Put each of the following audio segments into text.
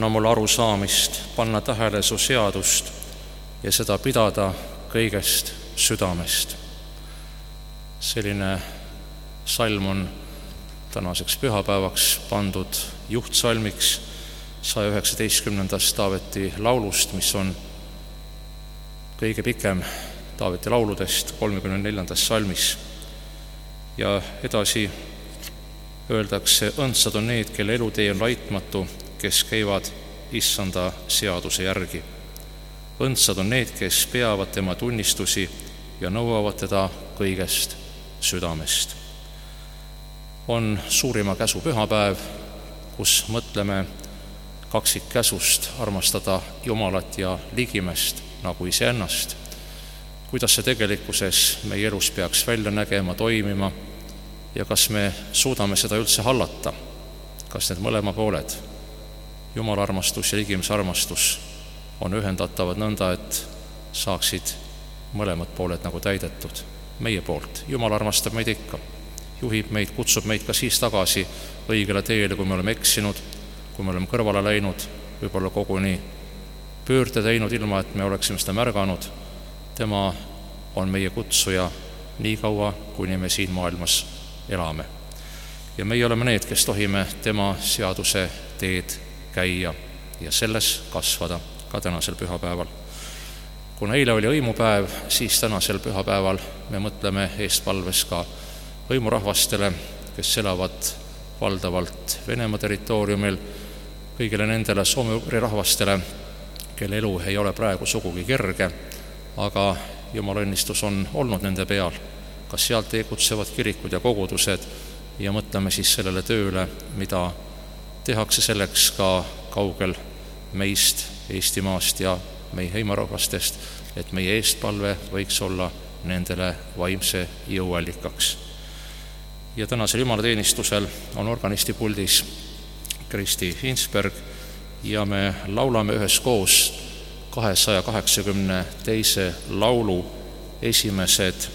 anna mulle arusaamist panna tähele su seadust ja seda pidada kõigest südamest. Selline salm on tänaseks pühapäevaks pandud juhtsalmiks 119. Taaveti laulust, mis on kõige pikem Taaveti lauludest 34. salmis. Ja edasi öeldakse, õndsad on need, kelle elutee on laitmatu, kes käivad issanda seaduse järgi. Õndsad on need, kes peavad tema tunnistusi ja nõuavad teda kõigest südamest. On suurima käsu pühapäev, kus mõtleme kaksikkäsust armastada Jumalat ja ligimest nagu iseennast. Kuidas see tegelikkuses meie elus peaks välja nägema, toimima ja kas me suudame seda üldse hallata? Kas need mõlema pooled, Jumala armastus ja ligimise armastus, on ühendatavad nõnda, et saaksid mõlemad pooled nagu täidetud meie poolt? Jumal armastab meid ikka, juhib meid, kutsub meid ka siis tagasi õigele teele, kui me oleme eksinud, kui me oleme kõrvale läinud, võib-olla koguni pöörde teinud, ilma et me oleksime seda märganud. Tema on meie kutsuja nii kaua, kuni me siin maailmas elame. Ja meie oleme need, kes tohime tema seaduse teed käia ja selles kasvada ka tänasel pühapäeval. Kuna eile oli hõimupäev, siis tänasel pühapäeval me mõtleme eestpalves ka hõimurahvastele, kes elavad valdavalt Venemaa territooriumil, kõigile nendele soome-ugri rahvastele, kelle elu ei ole praegu sugugi kerge, aga Jumala õnnistus on olnud nende peal. Kas sealt tegutsevad kirikud ja kogudused ja mõtleme siis sellele tööle, mida tehakse selleks ka kaugel meist, Eestimaast ja meie heimarahvastest, et meie eestpalve võiks olla nendele vaimse jõuallikaks. Ja tänasel jumalateenistusel on organisti puldis Kristi Hinsberg ja me laulame üheskoos 282. laulu esimesed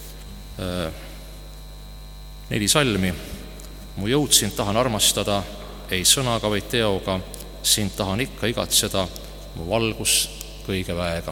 4 salmi. Mu jõud sind tahan armastada, ei sõnaga, vaid teoga, sind tahan ikka igatseda, mu valgus kõige väega.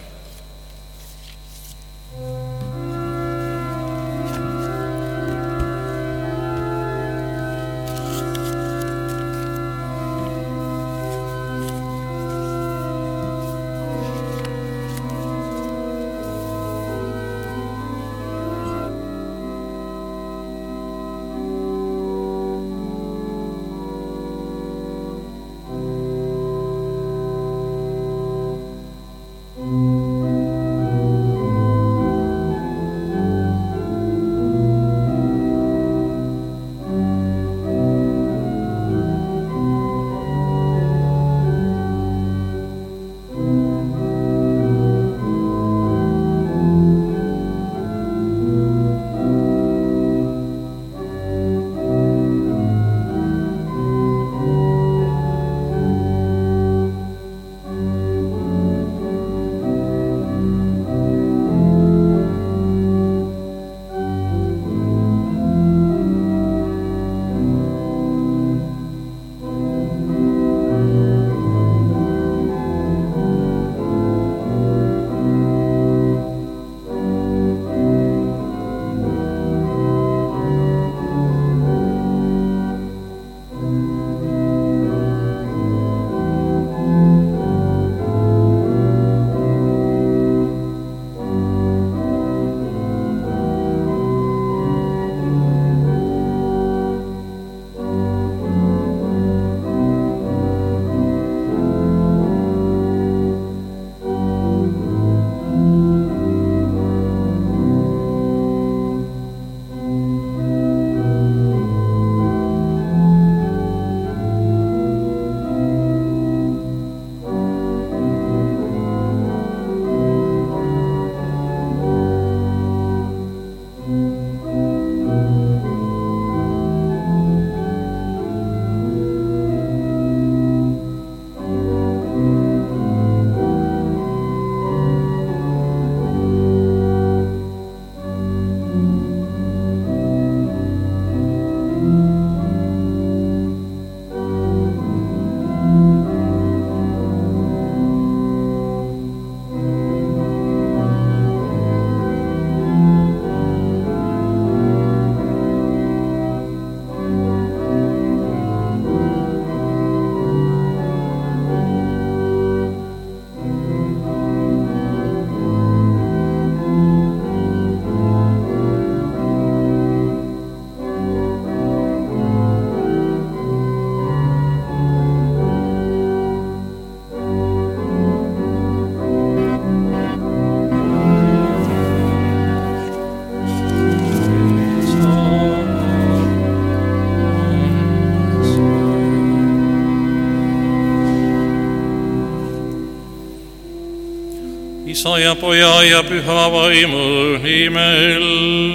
Isa ja Poja ja Püha Vaimu nimel.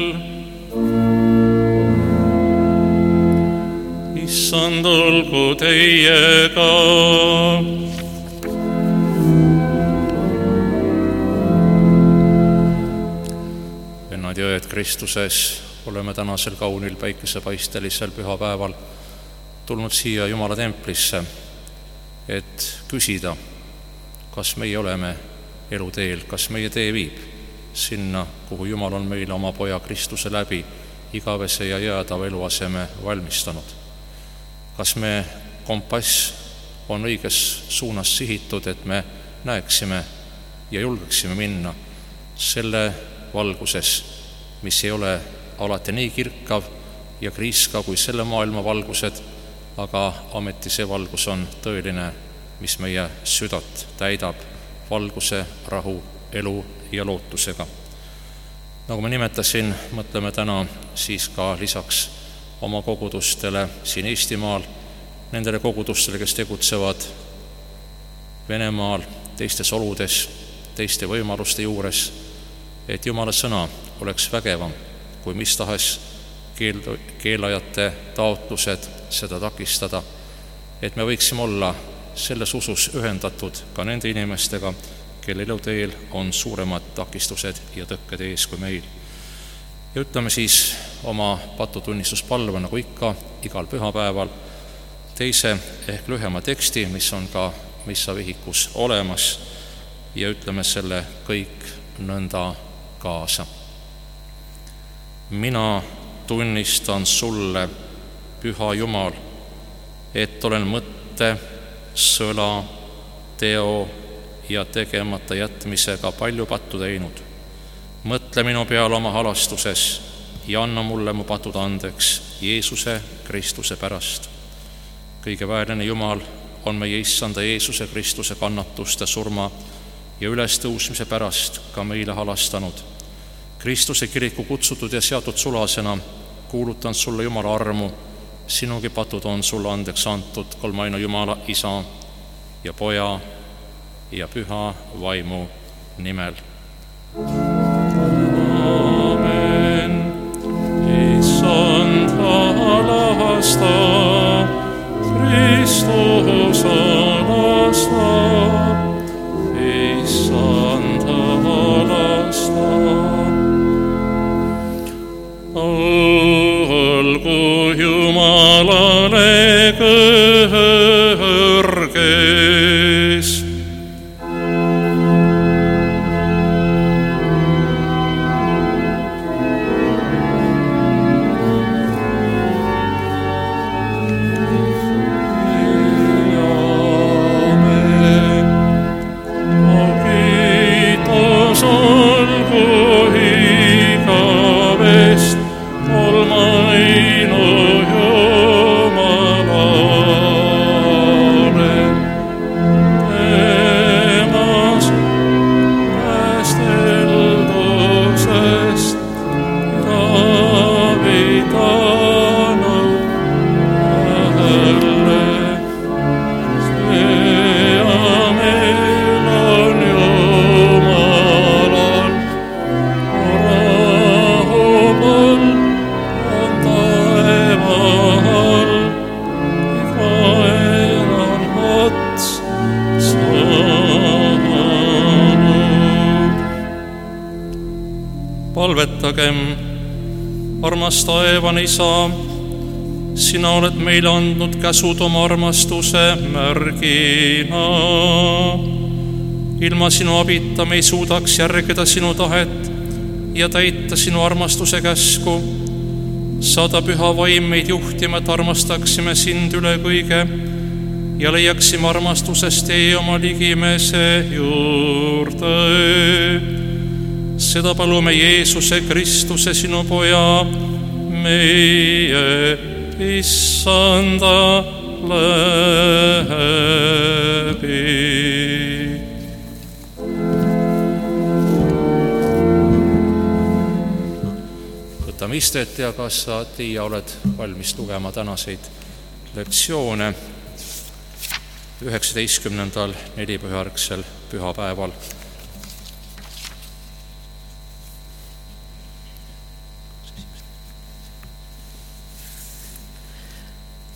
Issand olgu teiega. Vennad ja õed Kristuses, oleme tänasel kaunil päikesepaistelisel pühapäeval tulnud siia Jumala templisse, et küsida, kas meie oleme eluteel, kas meie tee viib sinna, kuhu Jumal on meile oma Poja Kristuse läbi igavese ja jäädava eluaseme valmistanud. Kas me kompass on õiges suunas sihitud, et me näeksime ja julgeksime minna selle valguses, mis ei ole alati nii kirkav ja kriiskav kui selle maailma valgused, aga ameti see valgus on tõeline, mis meie südant täidab valguse, rahu, elu ja lootusega. Nagu ma nimetasin, mõtleme täna siis ka lisaks oma kogudustele siin Eestimaal, nendele kogudustele, kes tegutsevad Venemaal, teistes oludes, teiste võimaluste juures, et Jumala sõna oleks vägevam kui mis tahes keelajate taotlused seda takistada, et me võiksime olla selles usus ühendatud ka nende inimestega, kelle eluteel on suuremad takistused ja tõkked ees kui meil. Ja ütleme siis oma patutunnistuspalve, nagu ikka, igal pühapäeval, teise ehk lühema teksti, mis on ka missavihikus olemas, ja ütleme selle kõik nõnda kaasa. Mina tunnistan sulle, Püha Jumal, et olen mõtte, sõla, teo ja tegemata jätmisega palju pattu teinud. Mõtle minu peale oma halastuses ja anna mulle mu patud andeks Jeesuse Kristuse pärast. Kõige väärine Jumal on meie Issanda Jeesuse Kristuse kannatuste, surma ja ülestõusmise pärast ka meile halastanud. Kristuse kiriku kutsutud ja seatud sulasena kuulutan sulle Jumala armu, sinugi patud on sulle andeks antud kolmaina Jumala Isa ja Poja ja Püha Vaimu nimel. Amen. Issand halasta, Kristus halasta, Issand halasta. Olgu Jumalale kõrges. Palvetagem, armas taevane Isa, sina oled meile andnud käsud oma armastuse märgina. Ilma sinu abita me ei suudaks järgida sinu tahet ja täita sinu armastuse käsku. Saada Püha Vaim meid juhtima, et armastaksime sind üle kõige ja leiaksime armastusest tee oma ligimese juurde. Seda palume Jeesuse Kristuse, sinu Poja, meie Issanda läbi. Võtame istet ja kas sa, Tiia, oled valmis lugema tänaseid lektsioone 19. nelipühajärgsel pühapäeval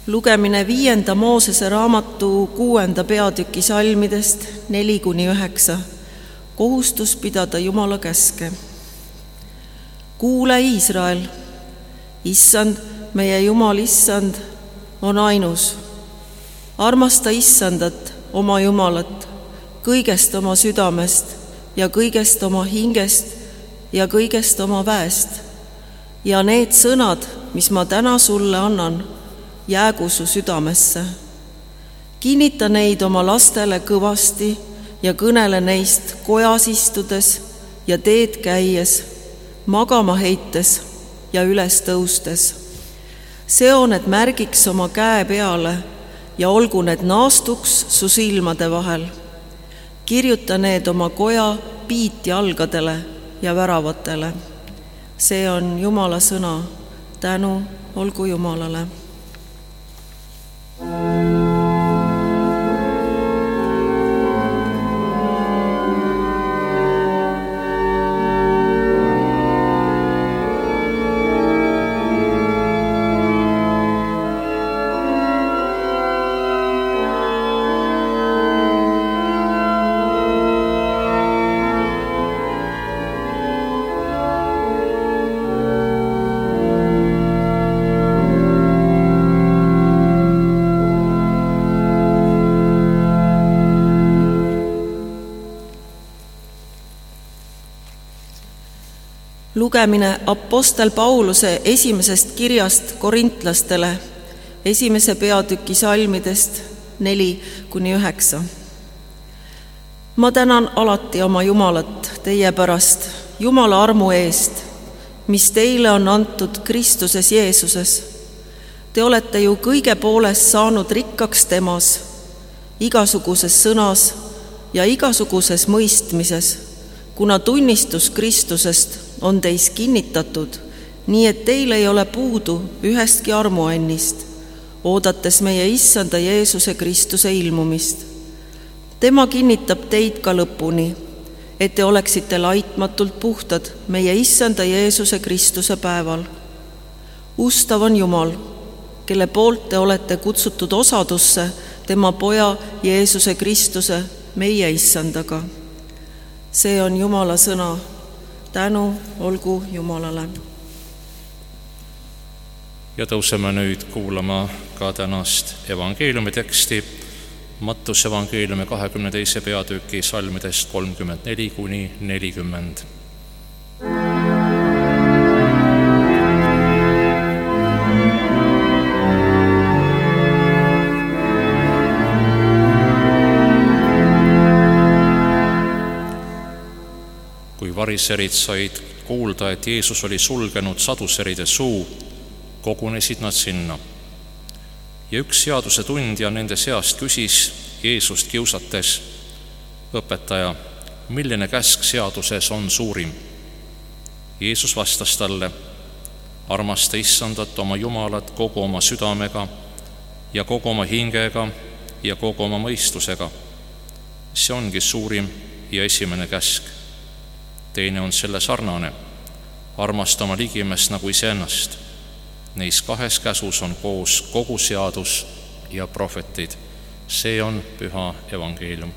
Lugemine 5. Moosese raamatu 6. peatüki salmidest 4-9. Kohustus pidada Jumala käske. Kuule, Iisrael, Issand, meie Jumal Issand, on ainus. Armasta Issandat, oma Jumalat, kõigest oma südamest ja kõigest oma hingest ja kõigest oma väest. Ja need sõnad, mis ma täna sulle annan, jäägu su südamesse. Kinnita neid oma lastele kõvasti ja kõnele neist kojas istudes ja teed käies, magama heites ja üles tõustes. Seo need märgiks oma käe peale ja olgu need naastuks su silmade vahel. Kirjuta need oma koja piitjalgadele ja väravatele. See on Jumala sõna. Tänu olgu Jumalale. Lugemine apostel Pauluse esimesest kirjast korintlastele, 1. peatüki salmidest 4-9. Ma tänan alati oma Jumalat teie pärast, Jumala armu eest, mis teile on antud Kristuses Jeesuses. Te olete ju kõige poolest saanud rikkaks temas, igasuguses sõnas ja igasuguses mõistmises, kuna tunnistus Kristusest on teis kinnitatud, nii et teil ei ole puudu ühestki armuannist, oodates meie Issanda Jeesuse Kristuse ilmumist. Tema kinnitab teid ka lõpuni, et te oleksite laitmatult puhtad meie Issanda Jeesuse Kristuse päeval. Ustav on Jumal, kelle poolt te olete kutsutud osadusse tema poja Jeesuse Kristuse, meie Issandaga. See on Jumala sõna. Tänu olgu Jumalale. Ja tõuseme nüüd kuulama ka tänast evangeeliumi teksti, Mattuse evangeeliumi 22. peatüki salmidest 34-40. Variserid said kuulda, et Jeesus oli sulgenud saduseride suu, kogunesid nad sinna. Ja üks seaduse tundja nende seast küsis Jeesust kiusates: õpetaja, milline käsk seaduses on suurim? Jeesus vastas talle: armasta Issandat oma Jumalat kogu oma südamega ja kogu oma hingega ja kogu oma mõistusega. See ongi suurim ja esimene käsk. Teine on selle sarnane: armasta oma ligimest nagu iseennast. Neis kahes käsus on koos kogu seadus ja prohvetid. See on püha evangeelium.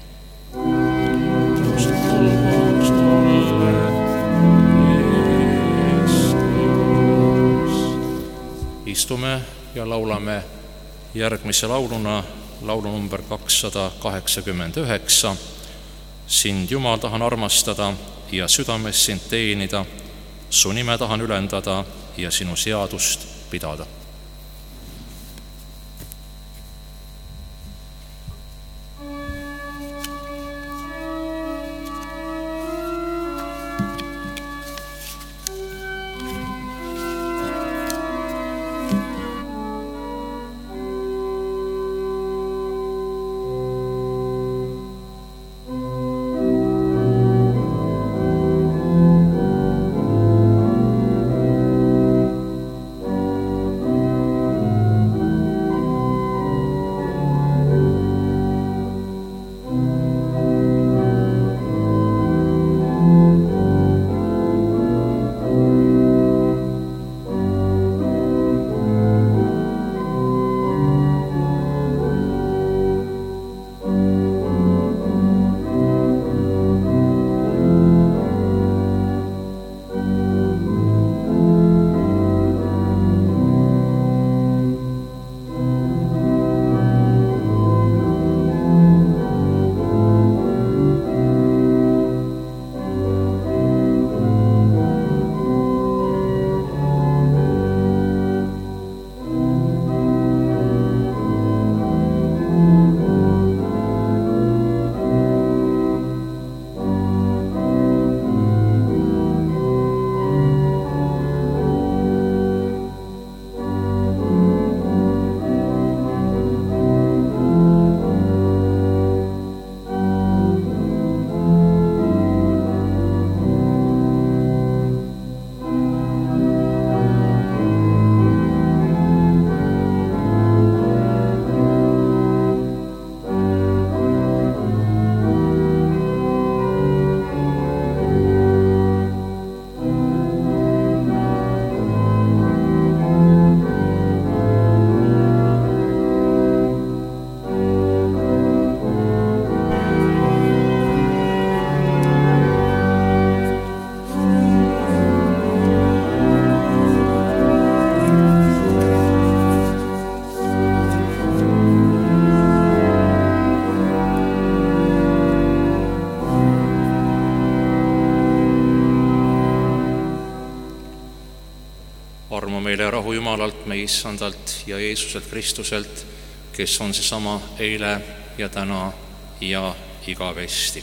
Istume ja laulame järgmise lauluna, laulu number 289. Sind, Jumal, tahan armastada ja südames sind teenida, su nime tahan ülendada ja sinu seadust pidada. paluma meile rahu Jumalalt, meie Issandalt ja Jeesuselt Kristuselt, kes on seesama eile ja täna ja igavesti.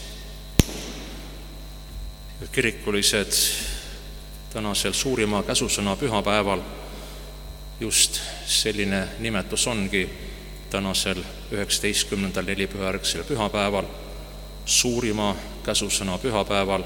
Kirikulised, tänasel suurima käsusõna pühapäeval just selline nimetus ongi tänasel 19. nelipühajärgsel pühapäeval, suurima käsusõna pühapäeval.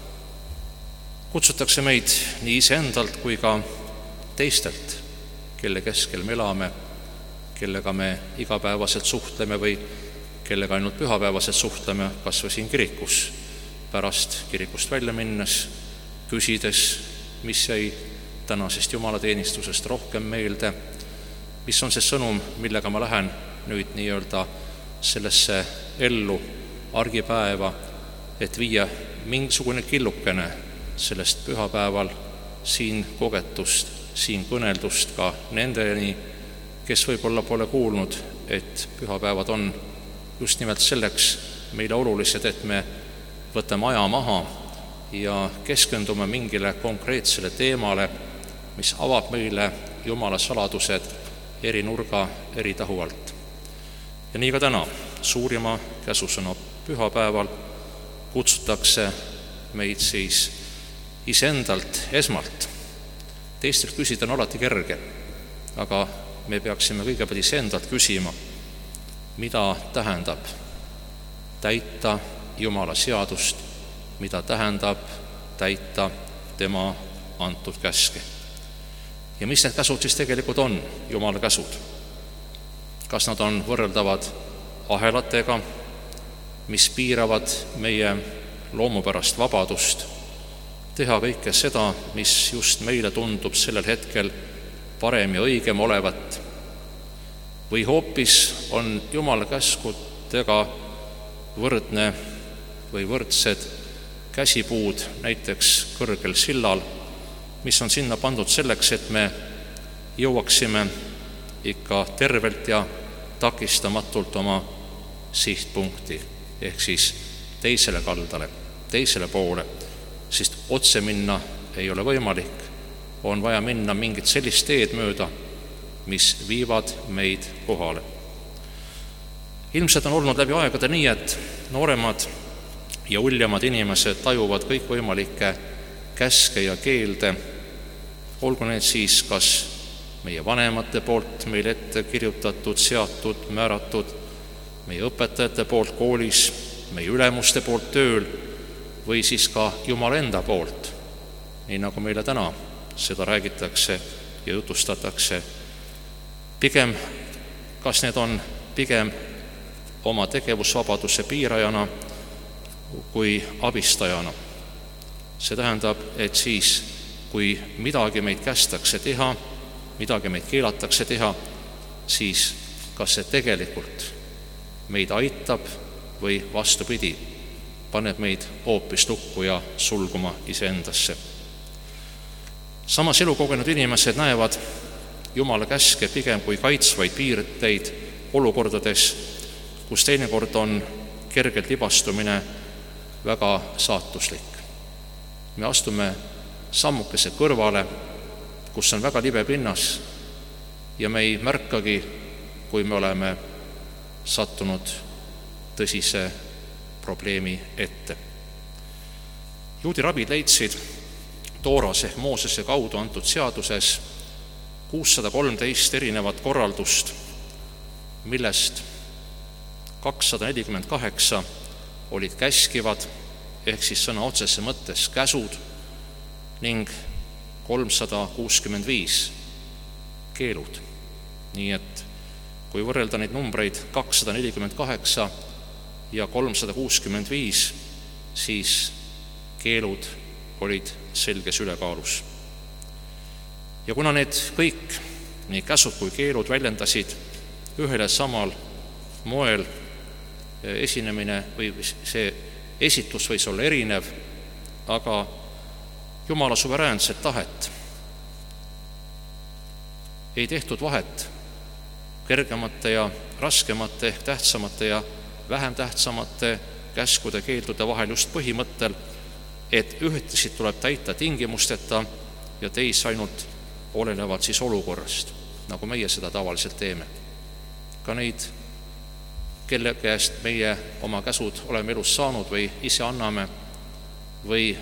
Kutsutakse meid nii iseendalt kui ka teistelt, kelle keskel me elame, kellega me igapäevaselt suhtleme või kellega ainult pühapäevaselt suhtleme, kas või siin kirikus, pärast kirikust välja minnes, küsides, mis jäi tänasest jumalateenistusest rohkem meelde, mis on see sõnum, millega ma lähen nüüd nii-öelda sellesse ellu argipäeva, et viia mingisugune killukene sellest pühapäeval siin kogetust, siin kõneldust ka nendeni, kes võib-olla pole kuulnud, et pühapäevad on just nimelt selleks meile olulised, et me võtame aja maha ja keskendume mingile konkreetsele teemale, mis avab meile Jumala saladused eri nurga, eri tahu alt. Ja nii ka täna, suurima käsusõna pühapäeval kutsutakse meid siis iseendalt esmalt. Teistelt küsida on alati kerge, aga me peaksime kõigepealt iseendalt küsima, mida tähendab täita Jumala seadust, mida tähendab täita tema antud käske. Ja mis need käsud siis tegelikult on, Jumala käsud? Kas nad on võrreldavad ahelatega, mis piiravad meie loomupärast vabadust, teha kõike seda, mis just meile tundub sellel hetkel parem ja õigem olevat, või hoopis on Jumala käskudega võrdne või võrdsed käsipuud näiteks kõrgel sillal, mis on sinna pandud selleks, et me jõuaksime ikka tervelt ja takistamatult oma sihtpunkti, ehk siis teisele kaldale, teisele poole, sest otse minna ei ole võimalik, on vaja minna mingit sellist teed mööda, mis viivad meid kohale. Ilmselt on olnud läbi aegade nii, et nooremad ja uljamad inimesed tajuvad kõikvõimalikke käske ja keelde, olgu need siis kas meie vanemate poolt meile ette kirjutatud, seatud, määratud, meie õpetajate poolt koolis, meie ülemuste poolt tööl või siis ka Jumala enda poolt, nii nagu meile täna seda räägitakse ja jutustatakse. Pigem, kas need on pigem oma tegevusvabaduse piirajana kui abistajana. See tähendab, et siis, kui midagi meid kästakse teha, midagi meid keelatakse teha, siis kas see tegelikult meid aitab või vastupidi, paneb meid hoopis lukku ja sulguma iseendasse. Samas elukogenud inimesed näevad Jumala käske pigem kui kaitsvaid piirteid olukordades, kus teinekord on kergelt libastumine väga saatuslik. Me astume sammukese kõrvale, kus on väga libe pinnas ja me ei märkagi, kui me oleme sattunud tõsise probleemi ette. Juudi rabid leidsid Tooras ehk Moosese kaudu antud seaduses 613 erinevat korraldust, millest 248 olid käskivad ehk siis sõna otsese mõttes käsud ning 365 keelud. Nii et kui võrrelda neid numbreid 248 ja 365, siis keelud olid selges ülekaalus. Ja kuna need kõik, nii käsud kui keelud väljendasid ühele samal moel esinemine või see esitus võis olla erinev, aga Jumala suveräänset tahet ei tehtud vahet kergemate ja raskemate ehk tähtsamate ja vähem tähtsamate käskude keeldude vahel just põhimõttel, et ühtesid tuleb täita tingimusteta ja teisi ainult olenevalt siis olukorrast, nagu meie seda tavaliselt teeme. Ka neid, kelle käest meie oma käsud oleme elus saanud või ise anname, või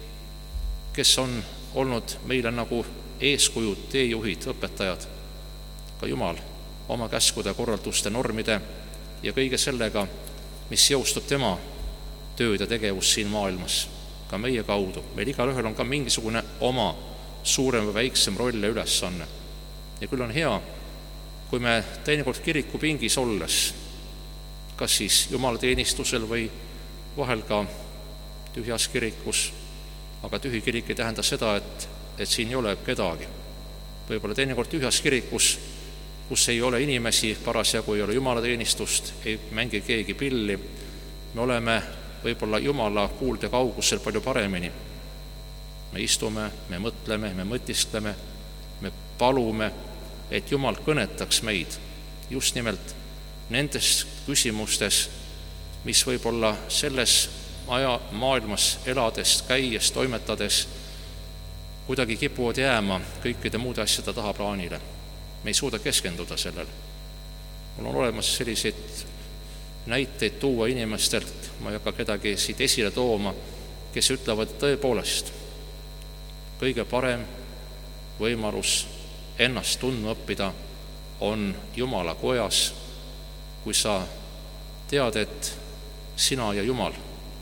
kes on olnud meile nagu eeskujud, teejuhid, õpetajad. Ka Jumal oma käskude, korralduste, normide ja kõige sellega, mis seostub tema tööd ja tegevus siin maailmas, ka meie kaudu. Meil igalühel on ka mingisugune oma suurem või väiksem roll ja ülesanne. Ja küll on hea, kui me teinekord kirikupingis olles, kas siis jumalateenistusel või vahel ka tühjas kirikus, aga tühi kirik ei tähenda seda, et siin ei ole kedagi. Võib-olla teinekord tühjas kirikus, kus ei ole inimesi, parasjagu ei ole jumalateenistust, ei mängi keegi pilli, me oleme võib-olla Jumala kuulde kaugusel palju paremini. Me istume, me mõtleme, me mõtiskleme, me palume, et Jumal kõnetaks meid just nimelt nendes küsimustes, mis võib-olla selles maailmas elades, käies, toimetades kuidagi kipuvad jääma kõikide muude asjade tahaplaanile. Me ei suuda keskenduda sellele. Mul on olemas selliseid näiteid tuua inimestelt, ma ei hakka kedagi siit esile tooma, kes ütlevad tõepoolest, kõige parem võimalus ennast tundma õppida on Jumala kojas, kui sa tead, et sina ja Jumal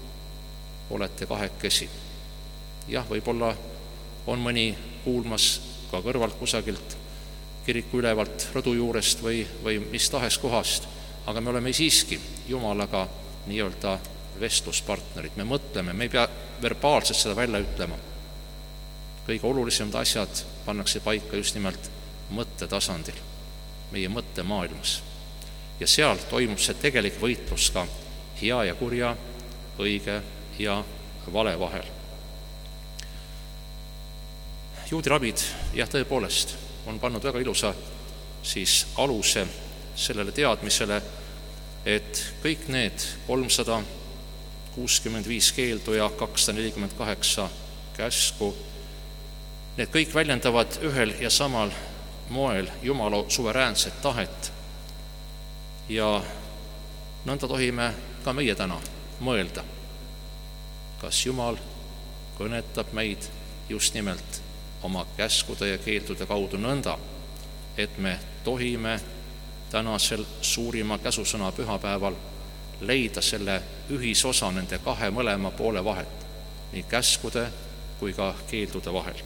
olete kahekesi. Jah, võib-olla on mõni kuulmas ka kõrvalt kusagilt, kiriku ülevalt, rõdu juurest või mis tahes kohast, aga me oleme siiski Jumalaga nii-öelda vestluspartnerid. Me mõtleme, me ei pea verbaalselt seda välja ütlema. Kõige olulisemad asjad pannakse paika just nimelt mõttetasandil, meie mõttemaailmas. Ja seal toimub see tegelik võitlus ka hea ja kurja, õige ja vale vahel. Juudi rabid, jah, tõepoolest on pannud väga ilusa siis aluse sellele teadmisele, et kõik need 365 keeldu ja 248 käsku, need kõik väljendavad ühel ja samal moel Jumala suveräänset tahet. Ja nõnda tohime ka meie täna mõelda, kas Jumal kõnetab meid just nimelt oma käskude ja keeldude kaudu nõnda, et me tohime tänasel suurima käsusõna pühapäeval leida selle ühisosa nende kahe mõlema poole vahet, nii käskude kui ka keeldude vahel.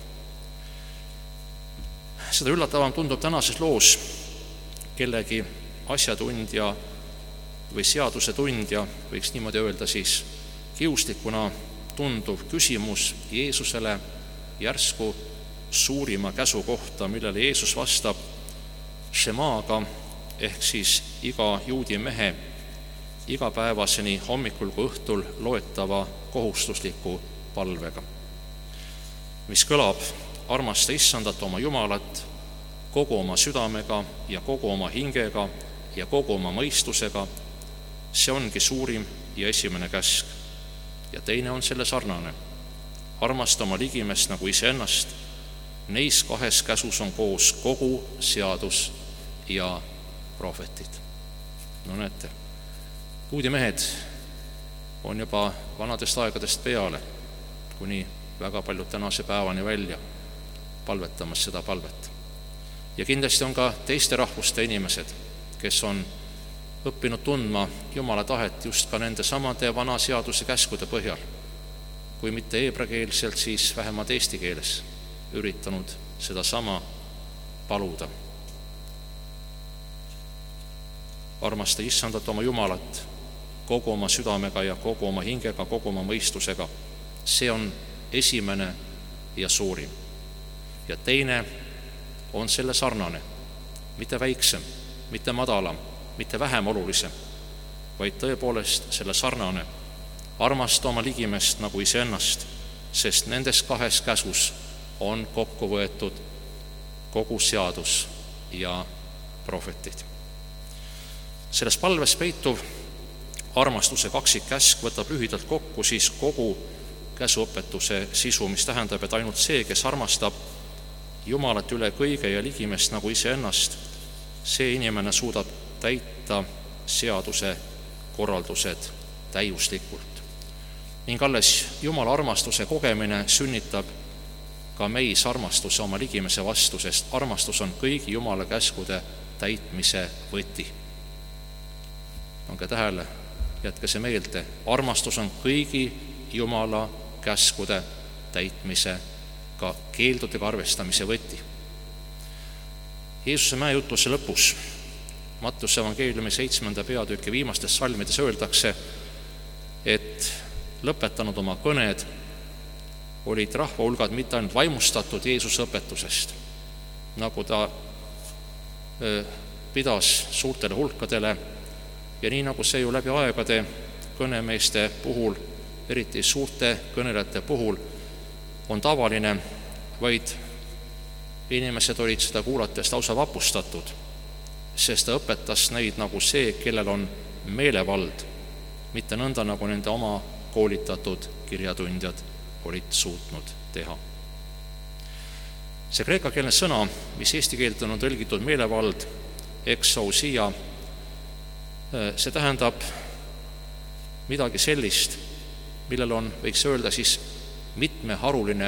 Seda üllatavam tundub tänases loos kellegi asjatundja või seadusetundja, võiks niimoodi öelda siis, kiuslikuna tunduv küsimus Jeesusele järsku suurima käsu kohta, millele Jeesus vastab šemaaga ehk siis iga juudi mehe igapäevaseni hommikul kui õhtul loetava kohustusliku palvega, mis kõlab: armasta Issandat oma Jumalat kogu oma südamega ja kogu oma hingega ja kogu oma mõistusega. See ongi suurim ja esimene käsk. Ja teine on selle sarnane: armasta oma ligimest nagu iseennast. Neis kahes käsus on koos kogu seadus ja prohvetid. No näete, juudi mehed on juba vanadest aegadest peale kuni väga paljud tänase päevani välja palvetamas seda palvet. Ja kindlasti on ka teiste rahvuste inimesed, kes on õppinud tundma Jumala tahet just ka nende samade vana seaduse käskude põhjal, kui mitte heebreakeelselt, siis vähemalt eesti keeles üritanud seda sama paluda. Armasta Issandat oma Jumalat kogu oma südamega ja kogu oma hingega, kogu oma mõistusega. See on esimene ja suurim. Ja teine on selle sarnane, mitte väiksem, mitte madalam, mitte vähem olulisem, vaid tõepoolest selle sarnane: armasta oma ligimest nagu iseennast, sest nendes kahes käsus on kokku võetud kogu seadus ja prohvetid. Selles palves peituv armastuse kaksikkäsk võtab lühidalt kokku siis kogu käsuõpetuse sisu, mis tähendab, et ainult see, kes armastab Jumalat üle kõige ja ligimest nagu iseennast, see inimene suudab täita seaduse korraldused täiuslikult. Ning alles Jumala armastuse kogemine sünnitab ka meis armastuse oma ligimese vastu, sest armastus on kõigi Jumala käskude täitmise võti. Pange tähele, jätke see meelde, armastus on kõigi Jumala käskude täitmise, ka keeldudega arvestamise võti. Jeesuse mäejutluse lõpus, Mattuse evangeeliumi 7. peatüki viimastes salmides öeldakse, et lõpetanud oma kõned olid rahvahulgad mitte ainult vaimustatud Jeesuse õpetusest, nagu ta pidas suurtele hulkadele ja nii nagu see ju läbi aegade kõnemeeste puhul, eriti suurte kõnelejate puhul, on tavaline, vaid inimesed olid seda kuulates lausa vapustatud, sest ta õpetas neid nagu see, kellel on meelevald, mitte nõnda, nagu nende oma koolitatud kirjatundjad olid suutnud teha. See kreekakeelne sõna, mis eesti keelt on tõlgitud meelevald, exousia, see tähendab midagi sellist, millel on, võiks öelda siis, mitmeharuline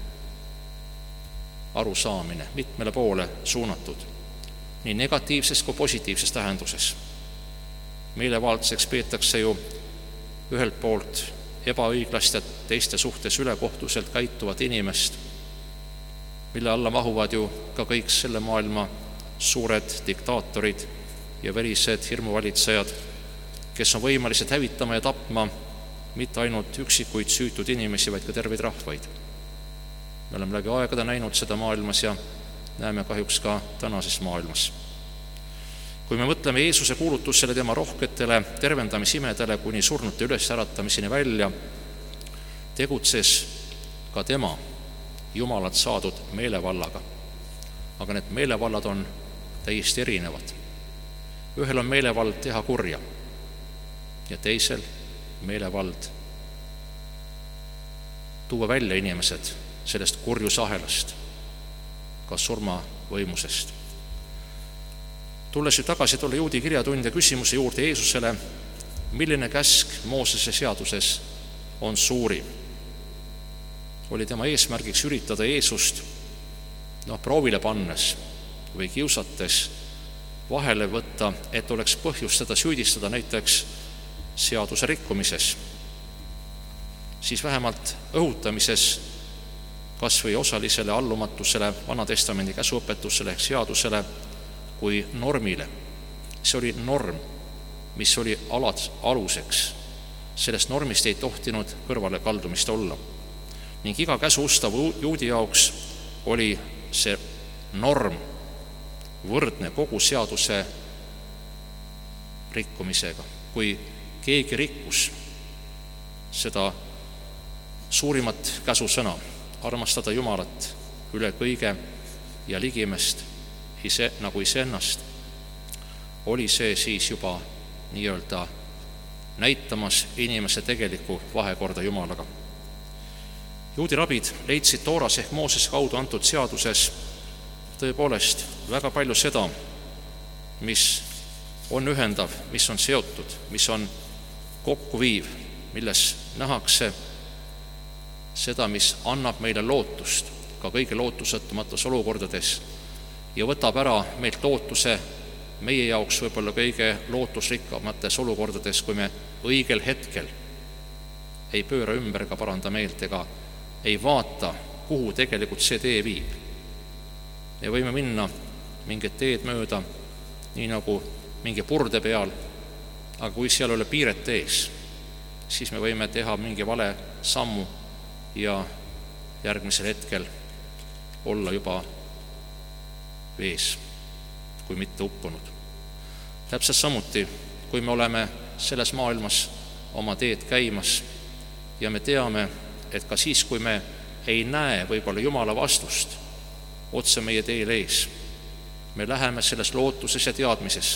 arusaamine, mitmele poole suunatud, nii negatiivses kui positiivses tähenduses. Meelevaldseks peetakse ju ühelt poolt ebaõiglast ja teiste suhtes ülekohtuselt käituvat inimest, mille alla mahuvad ju ka kõik selle maailma suured diktaatorid ja verised hirmuvalitsejad, kes on võimelised hävitama ja tapma mitte ainult üksikuid süütud inimesi, vaid ka terveid rahvaid. Me oleme läbi aegade näinud seda maailmas ja näeme kahjuks ka tänases maailmas. Kui me mõtleme Jeesuse kuulutusele tema rohketele tervendamisimedele kuni surnute ülesäratamiseni välja, tegutses ka tema Jumalat saadud meelevallaga. Aga need meelevallad on täiesti erinevad. Ühel on meelevald teha kurja ja teisel meelevald tuua välja inimesed sellest kurjusahelast, ka surmavõimusest. Tulles tagasi tolle juudi kirjatundja küsimuse juurde Jeesusele, milline käsk Moosese seaduses on suurim, oli tema eesmärgiks üritada Jeesust proovile pannes või kiusates vahele võtta, et oleks põhjust seda süüdistada näiteks seaduse rikkumises, siis vähemalt õhutamises kas või osalisele allumatusele Vanatestamendi käsuõpetusele ehk seadusele kui normile. See oli norm, mis oli aluseks. Sellest normist ei tohtinud kõrvale kaldumist olla. Ning iga käsu ustav juudi jaoks oli see norm võrdne kogu seaduse rikkumisega. Kui keegi rikkus seda suurimat käsusõna, armastada Jumalat üle kõige ja ligimest nagu iseennast, oli see siis juba nii-öelda näitamas inimese tegelikku vahekorda Jumalaga. Juudi rabid leidsid Tooras ehk Moosese kaudu antud seaduses tõepoolest väga palju seda, mis on ühendav, mis on seotud, mis on kokkuviiv, milles nähakse seda, mis annab meile lootust ka kõige lootusetumates olukordades ja võtab ära meilt lootuse meie jaoks võib-olla kõige lootusrikkamates olukordades, kui me õigel hetkel ei pööra ümber ega paranda meelt ega ei vaata, kuhu tegelikult see tee viib. Me võime minna mingit teed mööda, nii nagu mingi purde peal, aga kui seal ei ole piiret ees, siis me võime teha mingi vale sammu ja järgmisel hetkel olla juba vees, kui mitte uppunud. Täpselt samuti, kui me oleme selles maailmas oma teed käimas ja me teame, et ka siis, kui me ei näe võib-olla Jumala vastust otse meie teel ees, me läheme selles lootuses ja teadmises,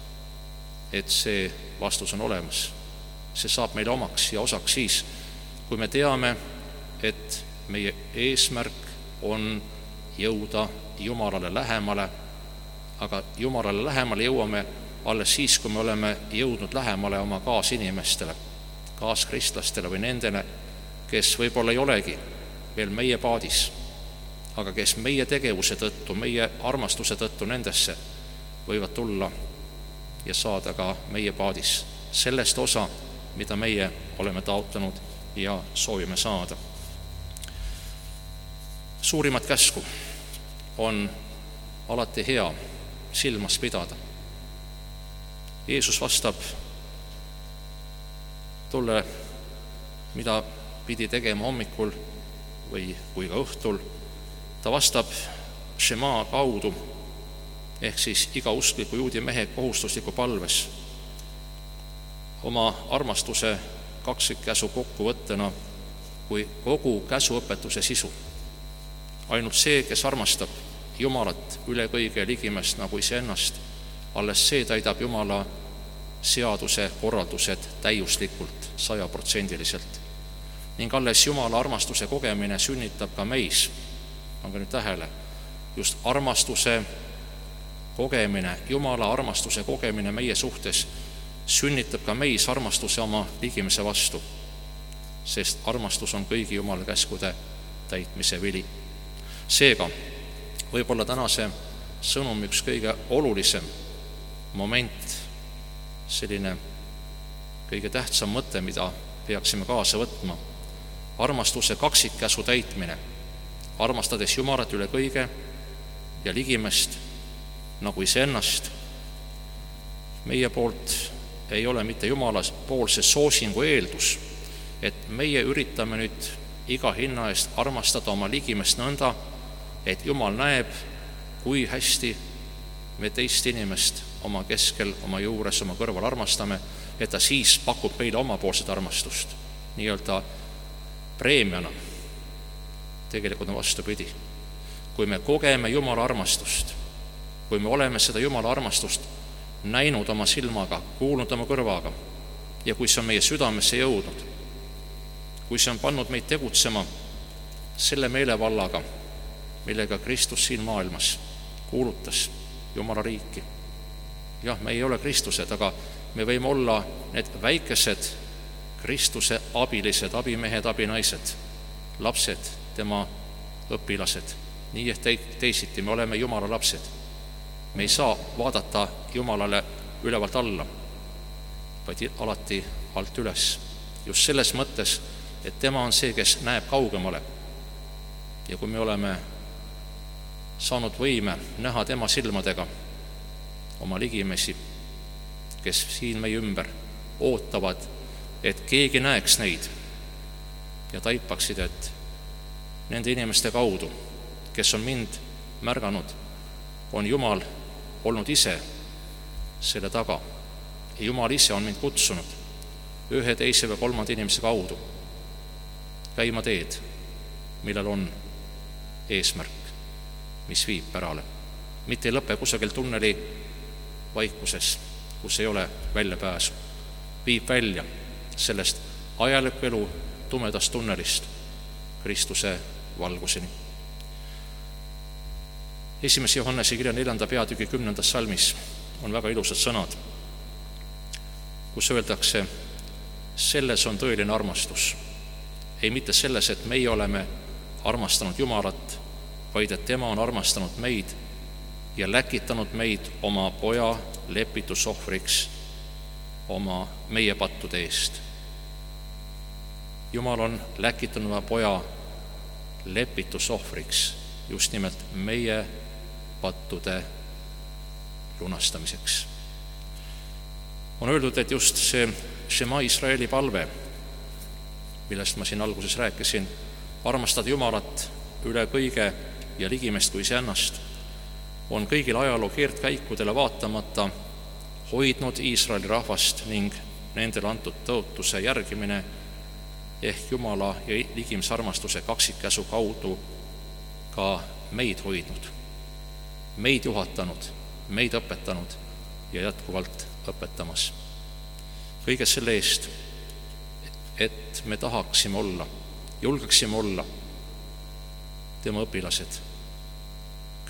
et see vastus on olemas. See saab meile omaks ja osaks siis, kui me teame, et meie eesmärk on jõuda Jumalale lähemale, aga Jumalale lähemale jõuame alles siis, kui me oleme jõudnud lähemale oma kaasinimestele, kaaskristlastele või nendele, kes võib-olla ei olegi veel meie paadis, aga kes meie tegevuse tõttu, meie armastuse tõttu nendesse võivad tulla ja saada ka meie paadis sellest osa, mida meie oleme taotlenud ja soovime saada. Suurimat käsku on alati hea silmas pidada. Jeesus vastab tolle, mida pidi tegema hommikul või kui ka õhtul. Ta vastab Shema kaudu, ehk siis iga uskliku juudi mehe kohustusliku palves oma armastuse kaksikkäsu kokkuvõttena kui kogu käsuõpetuse sisu. Ainult see, kes armastab Jumalat üle kõige ligimest nagu iseennast, alles see täidab Jumala seaduse korraldused täiuslikult, 100%. Ning alles Jumala armastuse kogemine sünnitab ka meis, pange nüüd tähele, just armastuse kogemine, Jumala armastuse kogemine meie suhtes sünnitab ka meis armastuse oma ligimese vastu, sest armastus on kõigi Jumala käskude täitmise vili. Seega võib-olla tänase sõnumi üks kõige olulisem moment, selline kõige tähtsam mõte, mida peaksime kaasa võtma, armastuse kaksikkäsu täitmine, armastades Jumalat üle kõige ja ligimest nagu iseennast. Meie poolt ei ole mitte Jumala poolse soosingu eeldus, et meie üritame nüüd iga hinna eest armastada oma ligimest nõnda, et Jumal näeb, kui hästi me teist inimest oma keskel, oma juures, oma kõrval armastame, et ta siis pakub meile omapoolset armastust, nii-öelda preemiana. Tegelikult on vastupidi. Kui me kogeme Jumala armastust, kui me oleme seda Jumala armastust näinud oma silmaga, kuulnud oma kõrvaga ja kui see on meie südamesse jõudnud, kui see on pannud meid tegutsema selle meelevallaga, millega Kristus siin maailmas kuulutas Jumala riiki. Jah, me ei ole Kristused, aga me võime olla need väikesed Kristuse abilised, abimehed, abinaised, lapsed, tema õpilased. Nii ehk teisiti, me oleme Jumala lapsed. Me ei saa vaadata Jumalale ülevalt alla, vaid alati alt üles. Just selles mõttes, et tema on see, kes näeb kaugemale. Ja kui me oleme saanud võime näha tema silmadega oma ligimesi, kes siin meie ümber ootavad, et keegi näeks neid ja taipaksid, et nende inimeste kaudu, kes on mind märganud, on Jumal olnud ise selle taga. Ja Jumal ise on mind kutsunud ühe, teise või kolmanda inimese kaudu käima teed, millel on eesmärk, mis viib pärale. Mitte ei lõpe kusagil tunneli vaikuses, kus ei ole väljapääsu. Viib välja sellest ajaliku elu tumedast tunnelist Kristuse valguseni. 1. Johannese kirja 4. peatüki 10. salmis on väga ilusad sõnad, kus öeldakse, selles on tõeline armastus. Ei mitte selles, et meie oleme armastanud Jumalat, vaid et tema on armastanud meid ja läkitanud meid oma poja lepitusohvriks oma meie pattude eest. Jumal on läkitanud oma poja lepitusohvriks just nimelt meie pattude lunastamiseks. On öeldud, et just see Shema Israeli palve, millest ma siin alguses rääkisin, armastada Jumalat üle kõige ja ligimest kui iseennast, on kõigil ajaloo keerdkäikudele vaatamata hoidnud Iisraeli rahvast ning nendele antud tõotuse järgimine ehk Jumala ja ligimise armastuse kaksikkäsu kaudu ka meid hoidnud, meid juhatanud, meid õpetanud ja jätkuvalt õpetamas. Kõige selle eest, et me tahaksime olla, julgeksime olla tema õpilased,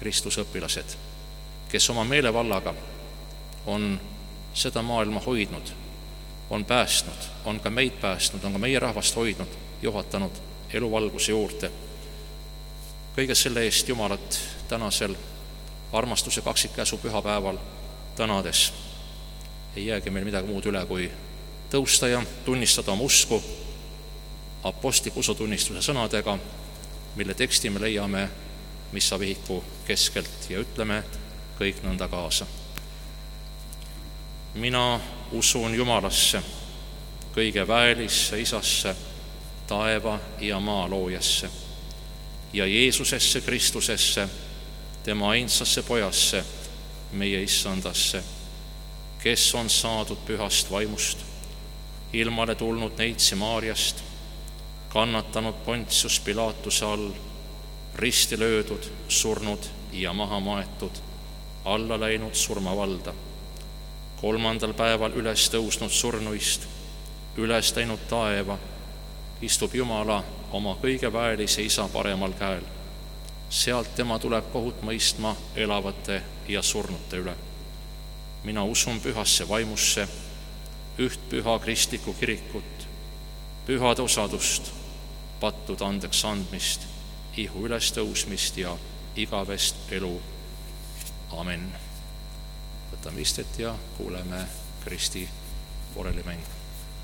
Kristuse õpilased, kes oma meelevallaga on seda maailma hoidnud, on päästnud, on ka meid päästnud, on ka meie rahvast hoidnud, juhatanud eluvalguse juurde. Kõige selle eest Jumalat tänasel armastuse kaksikkäsu pühapäeval tänades ei jäägi meil midagi muud üle, kui tõusta ja tunnistada oma usku apostliku usutunnistuse sõnadega, mille teksti me leiame missavihiku keskelt ja ütleme kõik nõnda kaasa. Mina usun Jumalasse, kõige väelisse Isasse, taeva ja maa loojasse ja Jeesusesse Kristusesse, tema ainsasse pojasse, meie issandasse, kes on saadud pühast vaimust, ilmale tulnud neitsi Maarjast, kannatanud Pontius Pilatuse all, risti löödud, surnud ja maha maetud, alla läinud surmavalda, 3. päeval üles tõusnud surnuist, üles läinud taeva, istub Jumala oma kõige väelise Isa paremal käel. Sealt tema tuleb kohut mõistma elavate ja surnute üle. Mina usun pühasse vaimusse, üht püha kristlikku kirikut, pühade osadust, pattude andeks andmist, ihu ülestõusmist ja igavest elu. Amen. Võtame istet ja kuuleme Kristi orelimengu.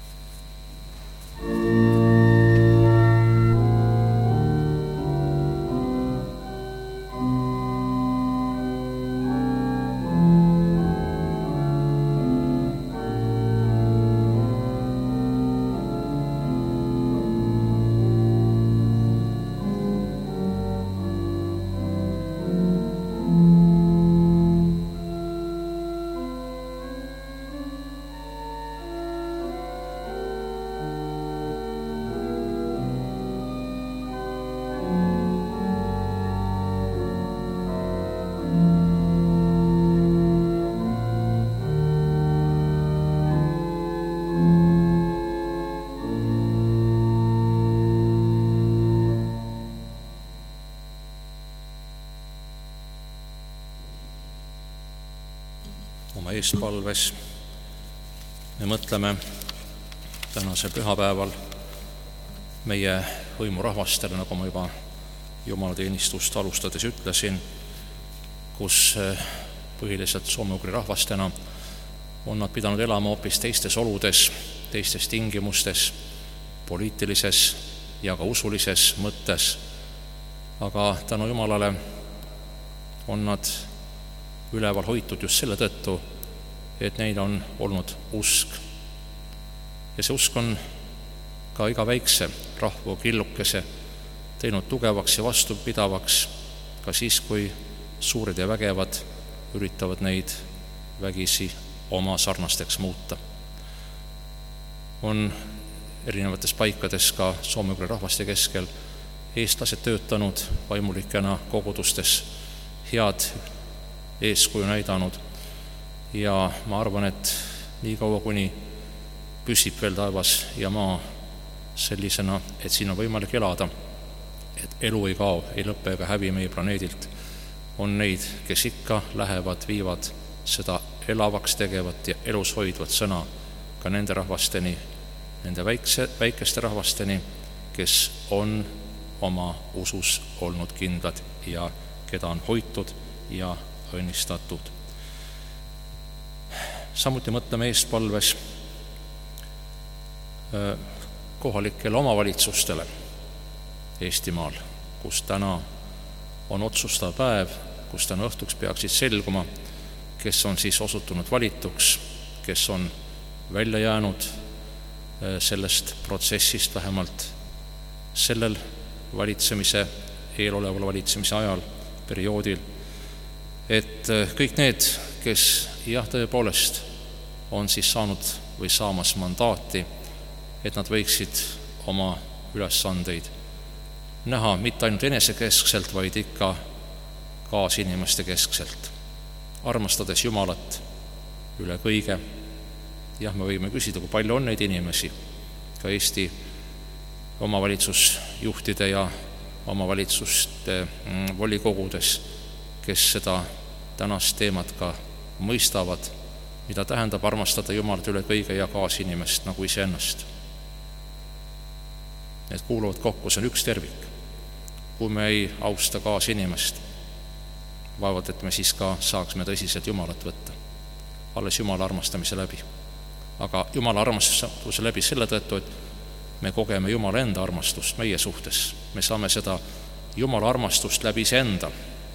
Oma eestpalves me mõtleme tänasel pühapäeval meie hõimurahvastele, nagu ma juba jumalateenistust alustades ütlesin, kus põhiliselt soome-ugri rahvastena on nad pidanud elama hoopis teistes oludes, teistes tingimustes, poliitilises ja ka usulises mõttes. Aga tänu Jumalale on nad üleval hoitud just selle tõttu, et neil on olnud usk. Ja see usk on ka iga väikse rahva killukese teinud tugevaks ja vastupidavaks ka siis, kui suured ja vägevad üritavad neid vägisi oma sarnasteks muuta. On erinevates paikades ka soome-ugri rahvaste keskel eestlased töötanud vaimulikena kogudustes, head eeskuju näidanud ja ma arvan, et nii kaua, kuni püsib veel taevas ja maa sellisena, et siin on võimalik elada, et elu ei kao, ei lõpe ega hävi meie planeedilt, on neid, kes ikka lähevad, viivad seda elavaks tegevat ja elus hoidvat sõna ka nende rahvasteni, nende väikeste rahvasteni, kes on oma usus olnud kindlad ja keda on hoitud ja õnnistatud. Samuti mõtleme eestpalves kohalikele omavalitsustele Eestimaal, kus täna on otsustav päev, kus täna õhtuks peaksid selguma, kes on siis osutunud valituks, kes on välja jäänud sellest protsessist vähemalt sellel eeloleval valitsemise ajal, perioodil, et kõik need, kes tõepoolest on siis saanud või saamas mandaati, et nad võiksid oma ülesandeid näha mitte ainult enesekeskselt, vaid ikka kaasinimeste keskselt, armastades Jumalat üle kõige. Me võime küsida, kui palju on neid inimesi ka Eesti omavalitsusjuhtide ja omavalitsuste volikogudes, kes seda tänast teemat ka mõistavad, mida tähendab armastada Jumalat üle kõige ja kaasinimest nagu iseennast. Need kuuluvad kokku, see on üks tervik. Kui me ei austa kaasinimest, vaevalt, et me siis ka saaksime tõsiselt Jumalat võtta, alles Jumala armastamise läbi. Aga Jumala armastuse läbi selle tõttu, et me kogeme Jumala enda armastust meie suhtes. Me saame seda Jumala armastust läbi iseenda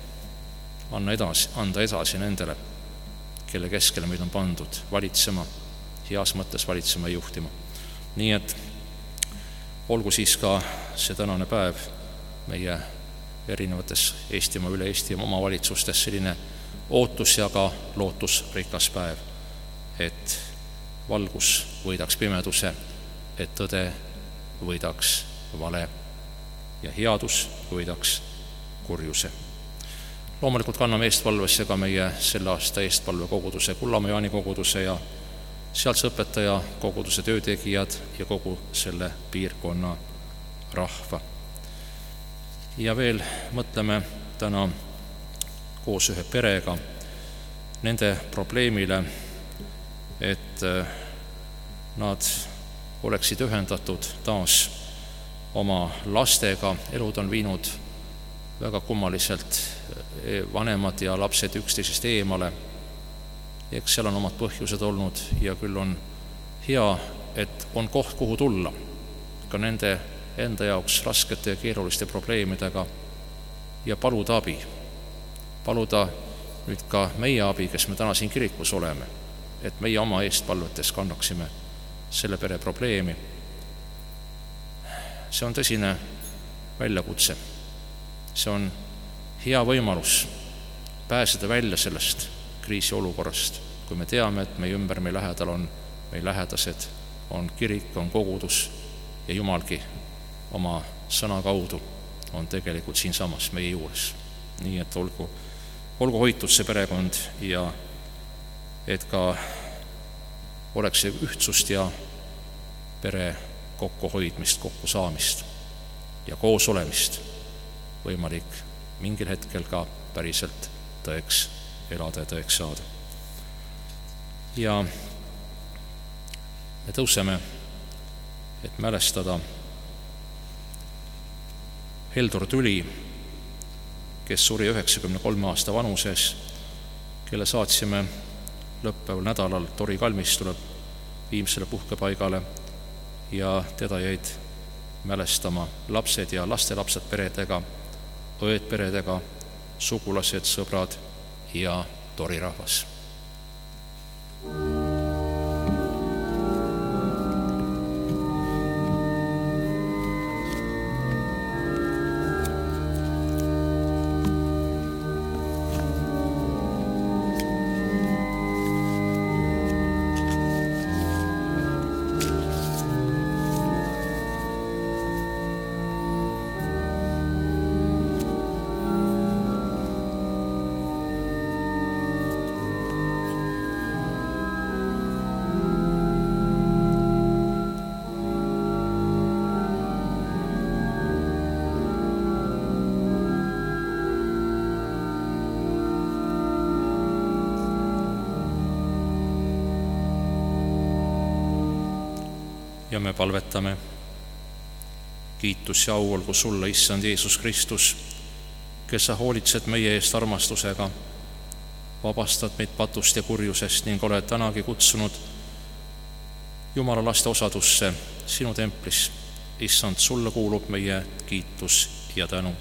anda edasi nendele, kelle keskele meil on pandud valitsema, heas mõttes valitsema ja juhtima. Nii et olgu siis ka see tänane päev meie erinevates Eestimaa, üle Eestimaa omavalitsustes selline ootus ja ka lootusrikas päev, et valgus võidaks pimeduse, et tõde võidaks vale ja headus võidaks kurjuse. Loomulikult kanname eestpalvesse ka meie selle aasta eestpalvekoguduse, Kullamäe Jaani koguduse ja sealse õpetaja koguduse töötegijad ja kogu selle piirkonna rahva. Ja veel mõtleme täna koos ühe perega nende probleemile, et nad oleksid ühendatud taas oma lastega. Elud on viinud väga kummaliselt vanemad ja lapsed üksteisest eemale. Eks seal on omad põhjused olnud ja küll on hea, et on koht, kuhu tulla ka nende enda jaoks raskete ja keeruliste probleemidega ja paluda abi. Paluda nüüd ka meie abi, kes me täna siin kirikus oleme, et meie oma eestpalvetes kannaksime selle pere probleemi. See on tõsine väljakutse. See on hea võimalus pääseda välja sellest kriisiolukorrast, kui me teame, et meie ümber, meie lähedal on meie lähedased, on kirik, on kogudus ja Jumalgi oma sõna kaudu on tegelikult siinsamas meie juures. Nii et olgu hoitud see perekond ja et ka oleks see ühtsust ja pere kokkuhoidmist, kokkusaamist ja koos olemist võimalik mingil hetkel ka päriselt tõeks elada ja tõeks saada. Ja me tõuseme, et mälestada Heldur Tüli, kes suri 93 aasta vanuses, kelle saatsime lõppeval nädalal Tori kalmistule viimsele puhkepaigale ja teda jäid mälestama lapsed ja lastelapsed peredega, õed peredega, sugulased, sõbrad ja Tori rahvas. Ja me palvetame. Kiitus ja au olgu sulle, Issand Jeesus Kristus, kes sa hoolitsed meie eest armastusega, vabastad meid patust ja kurjusest ning oled tänagi kutsunud Jumala laste osadusse sinu templis. Issand, sulle kuulub meie kiitus ja tänu.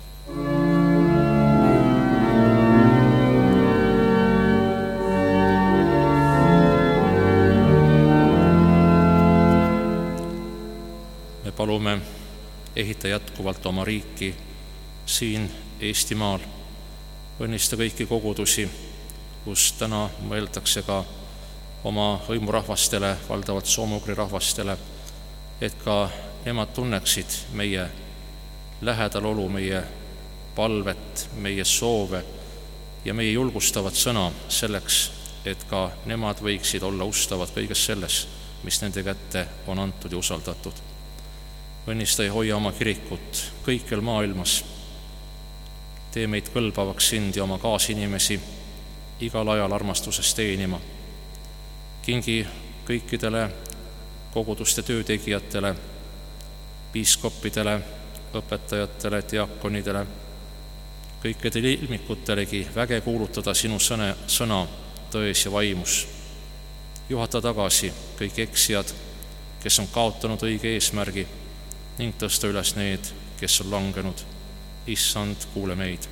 Palume ehita jätkuvalt oma riiki siin Eestimaal. Õnnista kõiki kogudusi, kus täna mõeldakse ka oma hõimurahvastele, valdavalt soomugri rahvastele, et ka nemad tunneksid meie lähedal olu, meie palvet, meie soove ja meie julgustavat sõna selleks, et ka nemad võiksid olla ustavad kõiges selles, mis nende kätte on antud ja usaldatud. Õnnista ja hoia oma kirikut kõikjal maailmas. tee meid kõlbavaks sind ja oma kaasinimesi igal ajal armastuses teenima. Kingi kõikidele koguduste töötegijatele, piiskoppidele, õpetajatele, diakonidele, kõikidele ilmikutelegi väge kuulutada sinu sõna tões ja vaimus. Juhata tagasi kõik eksijad, kes on kaotanud õige eesmärgi, ning tõsta üles need, kes on langenud. Issand, kuule meid.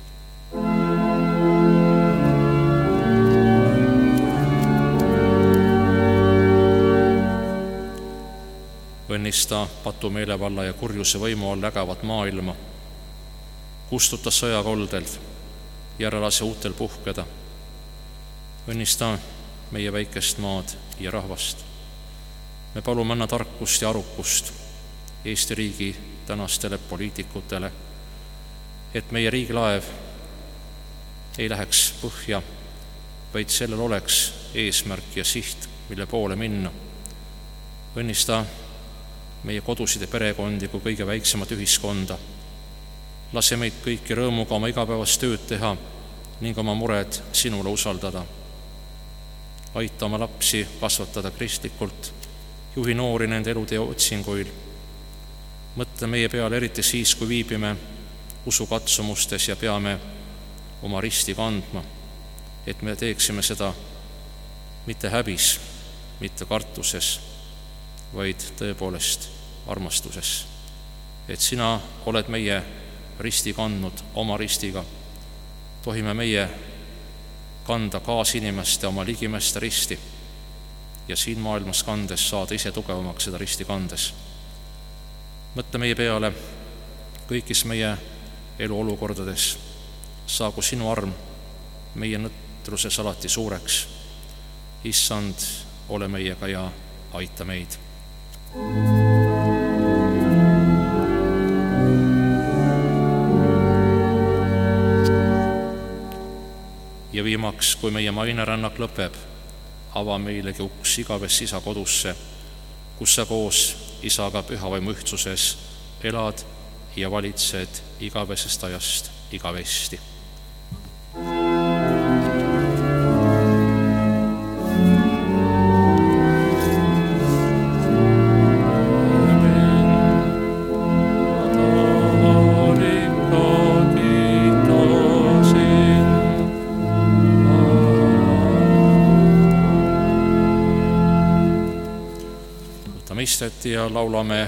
Õnnista patumeelevalla ja kurjuse võimu all ägavat maailma, kustuta sõjakoldelt ja ära lase uutel puhkeda. Õnnista meie väikest maad ja rahvast. Me palume anna tarkust ja arukust Eesti riigi tänastele poliitikutele, et meie riigilaev ei läheks põhja, vaid sellel oleks eesmärk ja siht, mille poole minna. Õnnista meie kodusid ja perekondi kui kõige väiksemat ühiskonda. Lase meid kõiki rõõmuga oma igapäevast tööd teha ning oma mured sinule usaldada. Aita oma lapsi kasvatada kristlikult, juhi noori nende elutee otsinguil. Mõtle meie peale eriti siis, kui viibime usukatsumustes ja peame oma risti kandma, et me teeksime seda mitte häbis, mitte kartuses, vaid tõepoolest armastuses. Et sina oled meie risti kandnud oma ristiga, tohime meie kanda kaasinimeste, oma ligimeste risti ja siin maailmas kandes saada ise tugevamaks seda risti kandes. Mõtle meie peale kõigis meie eluolukordades. Saagu sinu arm meie nõtruses alati suureks. Issand, ole meiega ja aita meid. Ja viimaks, kui meie mainerännak lõpeb, ava meilegi uks igavesse isa kodusse, kus sa koos isaga pühavaimu ühtsuses elad ja valitsed igavesest ajast igavesti. Istet ja laulame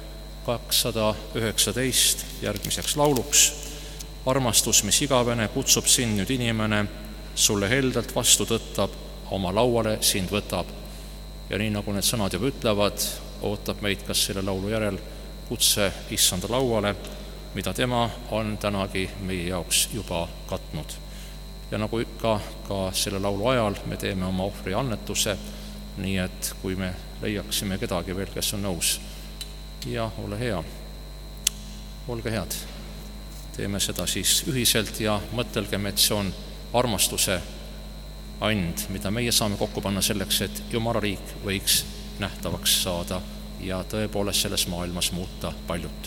219 järgmiseks lauluks. Armastus, mis igavene, kutsub sind nüüd inimene, sulle heldelt vastu tõttab, oma lauale sind võtab. Ja nii nagu need sõnad juba ütlevad, ootab meid kas selle laulu järel kutse issanda lauale, mida tema on tänagi meie jaoks juba katnud. Ja nagu ikka ka selle laulu ajal me teeme oma ohvri annetuse, nii et kui me leiaksime kedagi veel, kes on nõus. Ja ole hea, olge head. Teeme seda siis ühiselt ja mõtelgem, et see on armastuse and, mida meie saame kokku panna selleks, et Jumala riik võiks nähtavaks saada ja tõepoolest selles maailmas muuta paljut.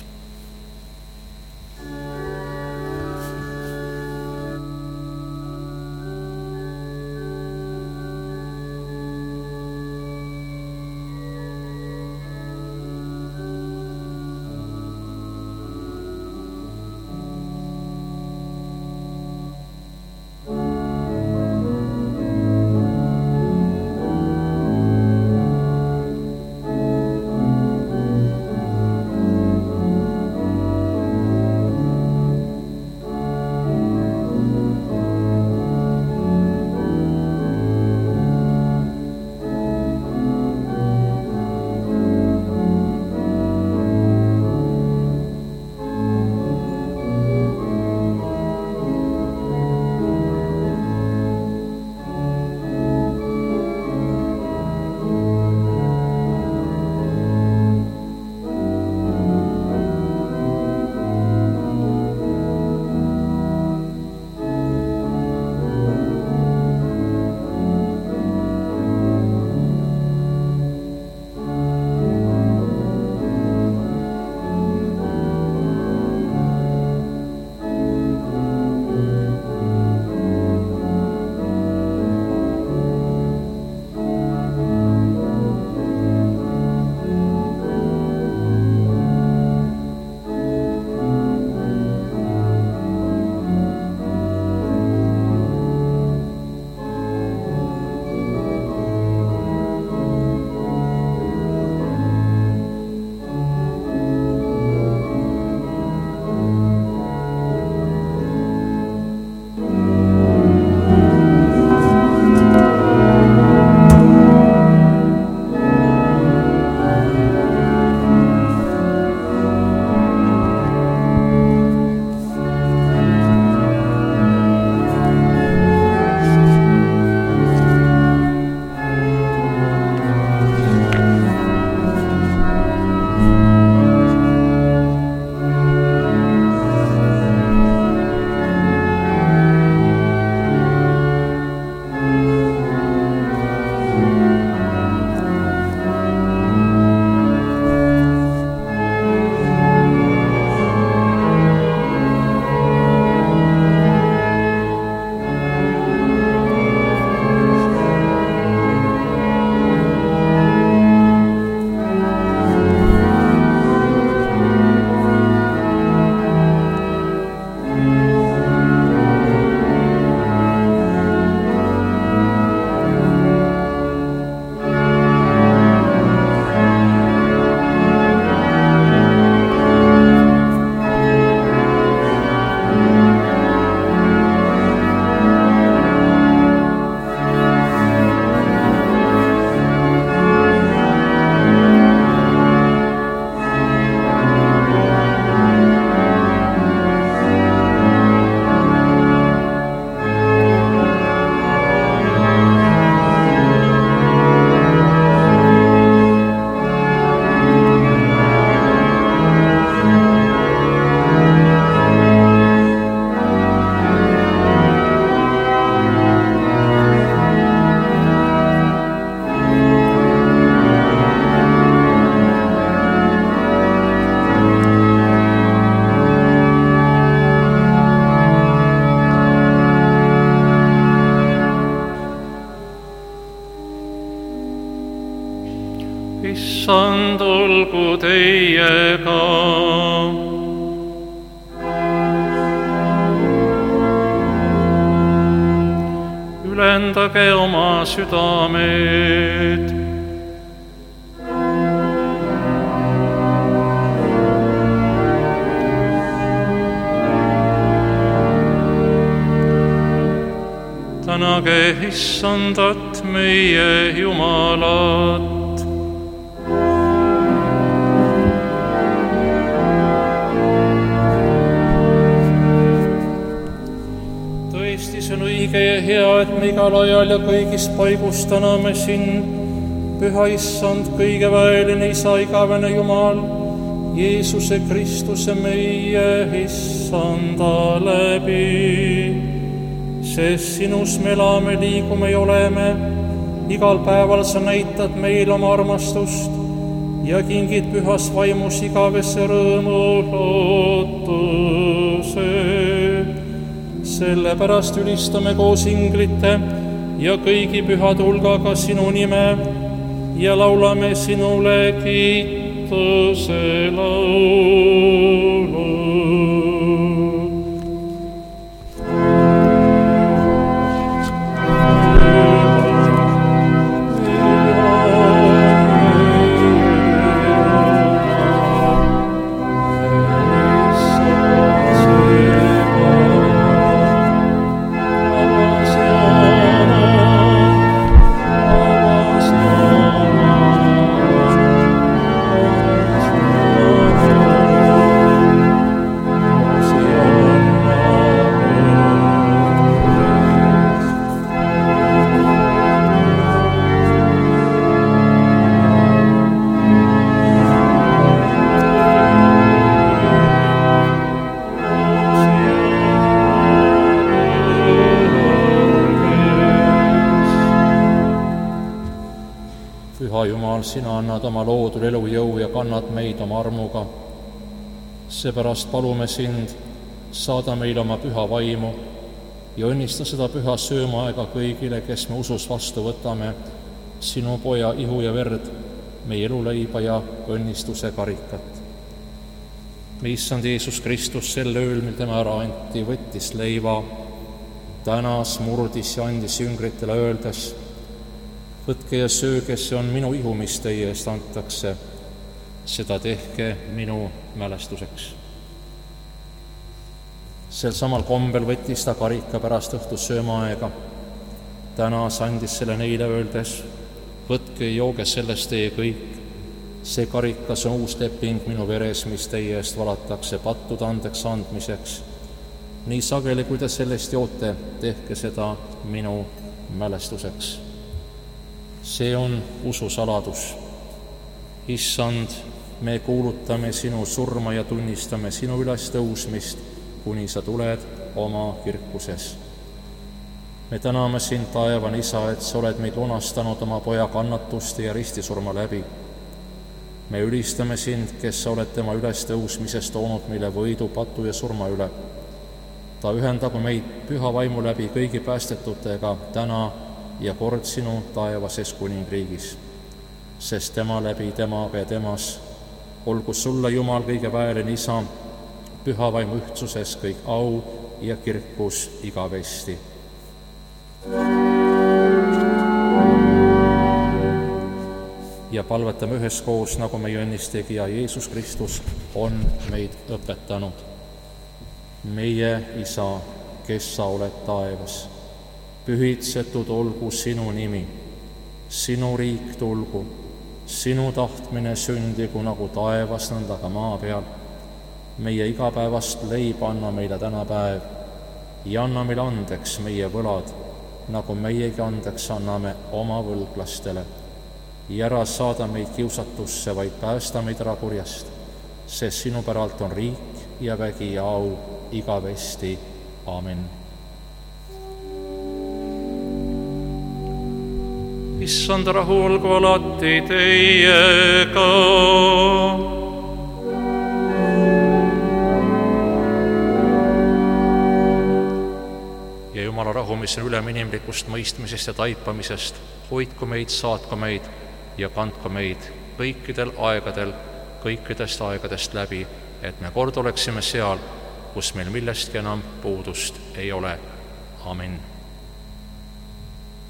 pühendage oma südamed. Tänage Issandat, meie Jumalat. Tõesti, see on õige ja hea, et me igal ajal ja kõigis paigus täname sind, Püha Issand, kõigeväeline Isa, igavene Jumal, Jeesuse Kristuse meie Issanda läbi. Sest sinus me elame, liigume ja oleme, igal päeval sa näitad meil oma armastust ja kingid pühas vaimus igavese rõõmu lootuse. Sellepärast ülistame koos inglite ja kõigi pühade hulgaga sinu nime ja laulame sinule kiituse laulu. Sina annad oma loodul elujõu ja kannad meid oma armuga. Seepärast palume sind, saada meile oma püha vaimu ja õnnista seda püha söömaaega kõigile, kes me usus vastu võtame sinu poja ihu ja verd, meie eluleiba ja õnnistuse karikat. Me Issand Jeesus Kristus sel ööl, mil tema ära anti, võttis leiva, tänas, murdis ja andis jüngritele öeldes: võtke ja sööge, see on minu ihu, mis teie eest antakse. Seda tehke minu mälestuseks. Sel samal kombel võttis ta karika pärast õhtus söömaaega. Tänas andis selle neile öeldes: võtke ja jooge sellest teie kõik. See karikas on uus leping minu veres, mis teie eest valatakse pattude andeks andmiseks. Nii sageli, kui te sellest joote, tehke seda minu mälestuseks. See on usu saladus. Issand, me kuulutame sinu surma ja tunnistame sinu ülestõusmist, kuni sa tuled oma kirkuses. Me täname sind, taevane Isa, et sa oled meid lunastanud oma poja kannatuste ja ristisurma läbi. Me ülistame sind, kes sa oled tema ülestõusmisest toonud meile võidu patu ja surma üle. Ta ühendagu meid püha vaimu läbi kõigi päästetutega täna ja kord sinu taevases kuningriigis, sest tema läbi, temaga ja temas olgu sulle, Jumal, kõigeväeline Isa, püha vaimu ühtsuses kõik au ja kirkus igavesti. Ja palvetame üheskoos, nagu meie õnnistegija Jeesus Kristus on meid õpetanud. Meie Isa, kes sa oled taevas, pühitsetud olgu sinu nimi, sinu riik tulgu, sinu tahtmine sündigu nagu taevas, nõnda ka maa peal. Meie igapäevast leiba anna meile täna päev ja anna meile andeks meie võlad, nagu meiegi andeks anname oma võlglastele. Ja ära saada meid kiusatusse, vaid päästa meid ära kurjast, sest sinu päralt on riik ja vägi ja au igavesti. Amen. Issand, rahu olgu alati teiega. Ja Jumala rahu, mis on ülem inimlikust mõistmisest ja taipamisest, hoidku meid, saatku meid ja kandku meid kõikidel aegadel, kõikidest aegadest läbi, et me kord oleksime seal, kus meil millestki enam puudust ei ole. Amen.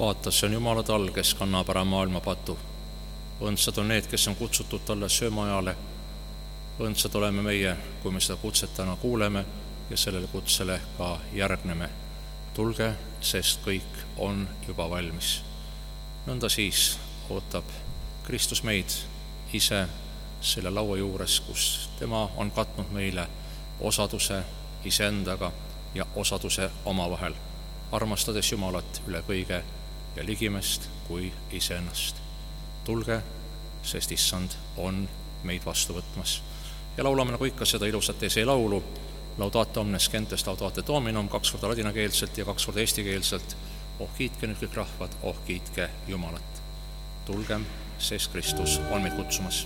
vaata, see on Jumala tall, kes kannab ära maailma patu. Õndsad on need, kes on kutsutud talle söömaajale. Õndsad oleme meie, kui me seda kutset täna kuuleme ja sellele kutsele ka järgneme. Tulge, sest kõik on juba valmis. Nõnda siis ootab Kristus meid ise selle laua juures, kus tema on katnud meile osaduse iseendaga ja osaduse omavahel, armastades Jumalat üle kõige ja ligimest kui iseennast. Tulge, sest Issand on meid vastu võtmas. Ja laulame nagu ikka seda ilusat eeselaulu, Laudate omnes gentes laudate Dominum, 2 korda ladinakeelselt ja 2 korda eestikeelselt. Oh kiitke nüüd kõik rahvad, oh kiitke Jumalat. Tulgem, sest Kristus on meid kutsumas.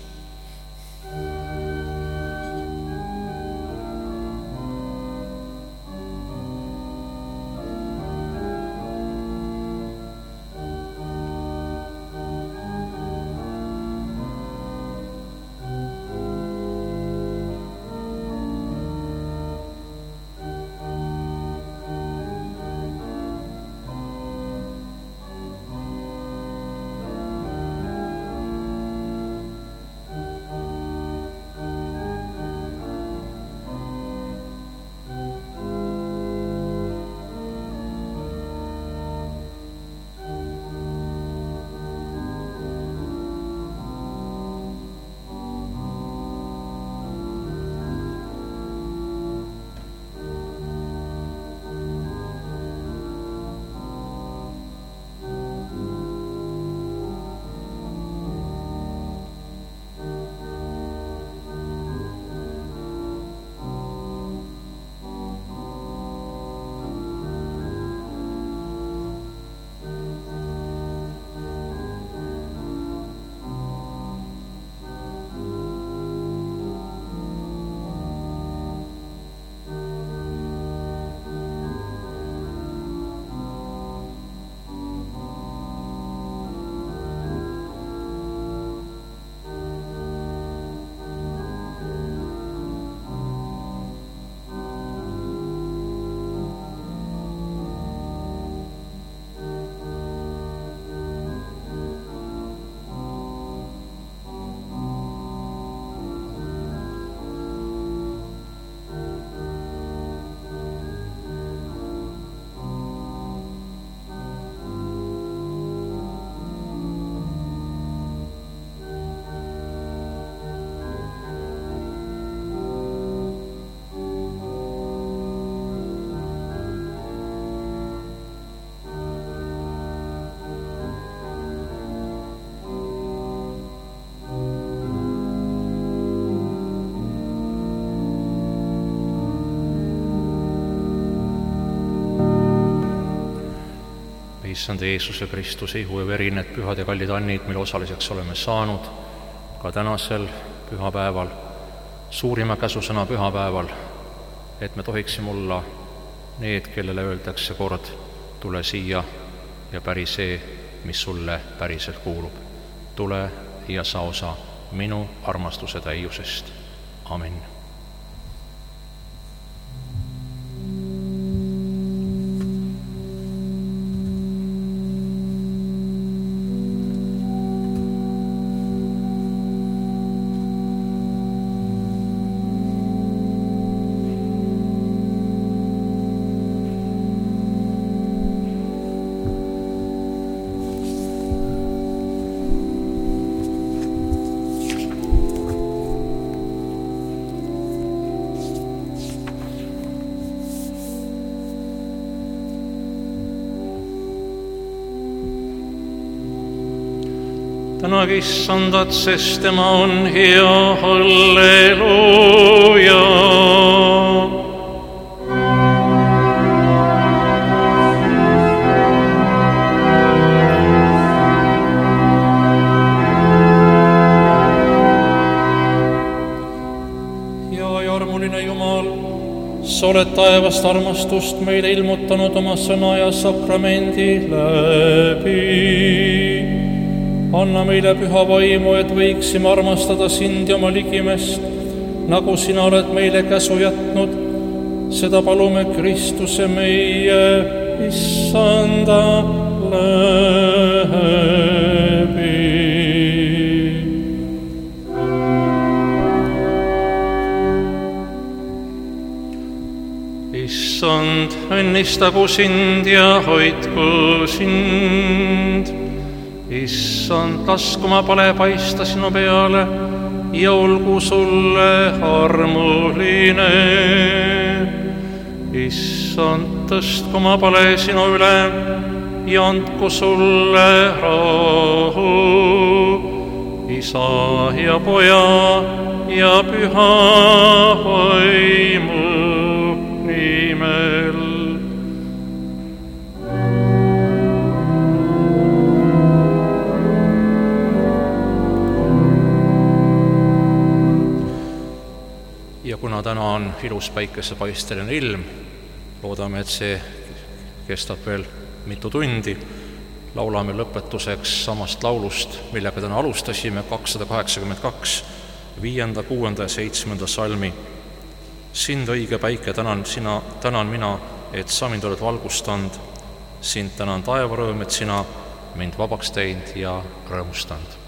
Issand Jeesuse Kristuse ihu ja veri, need pühad ja kallid annid, mille osaliseks oleme saanud ka tänasel pühapäeval, suurima käsusõna pühapäeval, et me tohiksime olla need, kellele öeldakse kord, tule siia ja päri see, mis sulle päriselt kuulub. Tule ja saa osa minu armastuse täiusest. Amen. Tänage Issandat, sest tema on hea, halleluuja. Ja armuline Jumal, sa oled taevast armastust meile ilmutanud oma sõna ja sakramendi läbi. Anna meile püha vaimu, et võiksime armastada sind ja oma ligimest, nagu sina oled meile käsu jätnud. Seda palume Kristuse meie Issanda Issand, õnnistagu sind ja hoidku sind. Issand, lasku oma pale paista sinu peale ja olgu sulle armuline. Issand, tõstku oma pale sinu üle ja andku sulle rahu. Isa ja Poja ja Püha Vaimu nimel. Ja kuna täna on ilus päikesepaisteline ilm, loodame, et see kestab veel mitu tundi, laulame lõpetuseks samast laulust, millega täna alustasime, 282, 5., 6. ja 7. salmi. Sind, õige päike, tänan mina, et sa mind oled valgustanud. Sind tänan taevarõõm, et sina mind vabaks teinud ja rõõmustanud.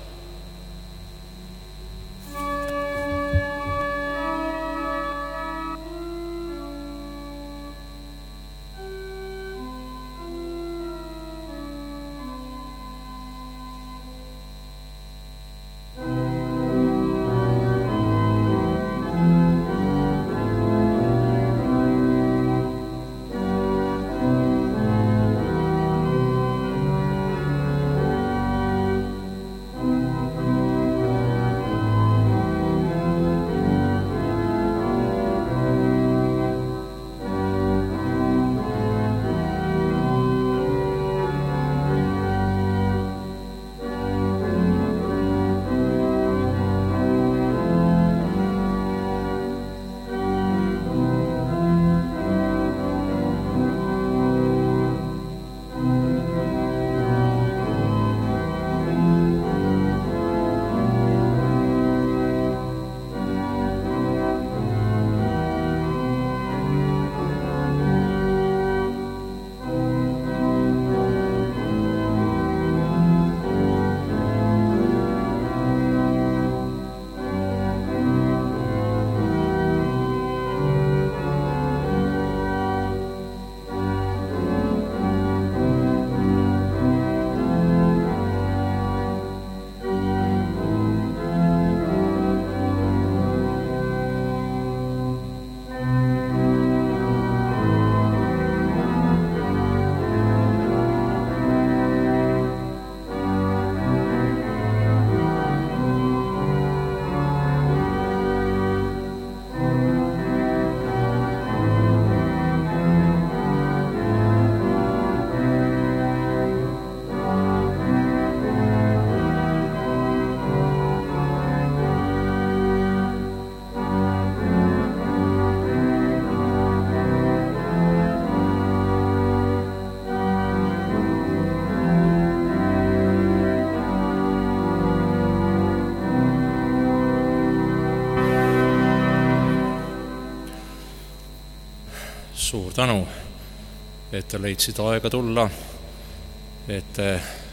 Suur tänu, et te leidsid aega tulla, et te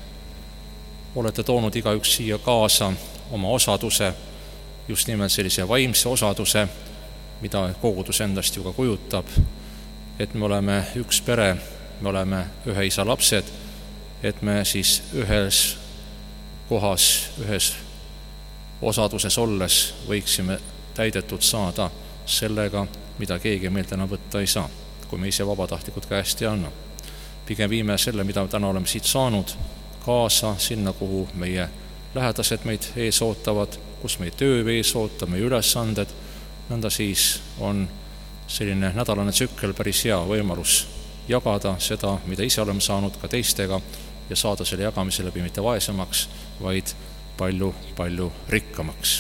olete toonud igaüks siia kaasa oma osaduse, just nimelt sellise vaimse osaduse, mida kogudus endast ju ka kujutab, et me oleme üks pere, me oleme ühe isa lapsed, et me siis ühes kohas, ühes osaduses olles võiksime täidetud saada sellega, mida keegi meilt enam võtta ei saa, kui me ise vabatahtlikud käest ei anna. Pigem viime selle, mida me täna oleme siit saanud, kaasa sinna, kuhu meie lähedased meid ees ootavad, kus meie töö ees ootab, meie ülesanded. Nõnda siis on selline nädalane tsükkel päris hea võimalus jagada seda, mida ise oleme saanud ka teistega ja saada selle jagamise läbi mitte vaesemaks, vaid palju rikkamaks.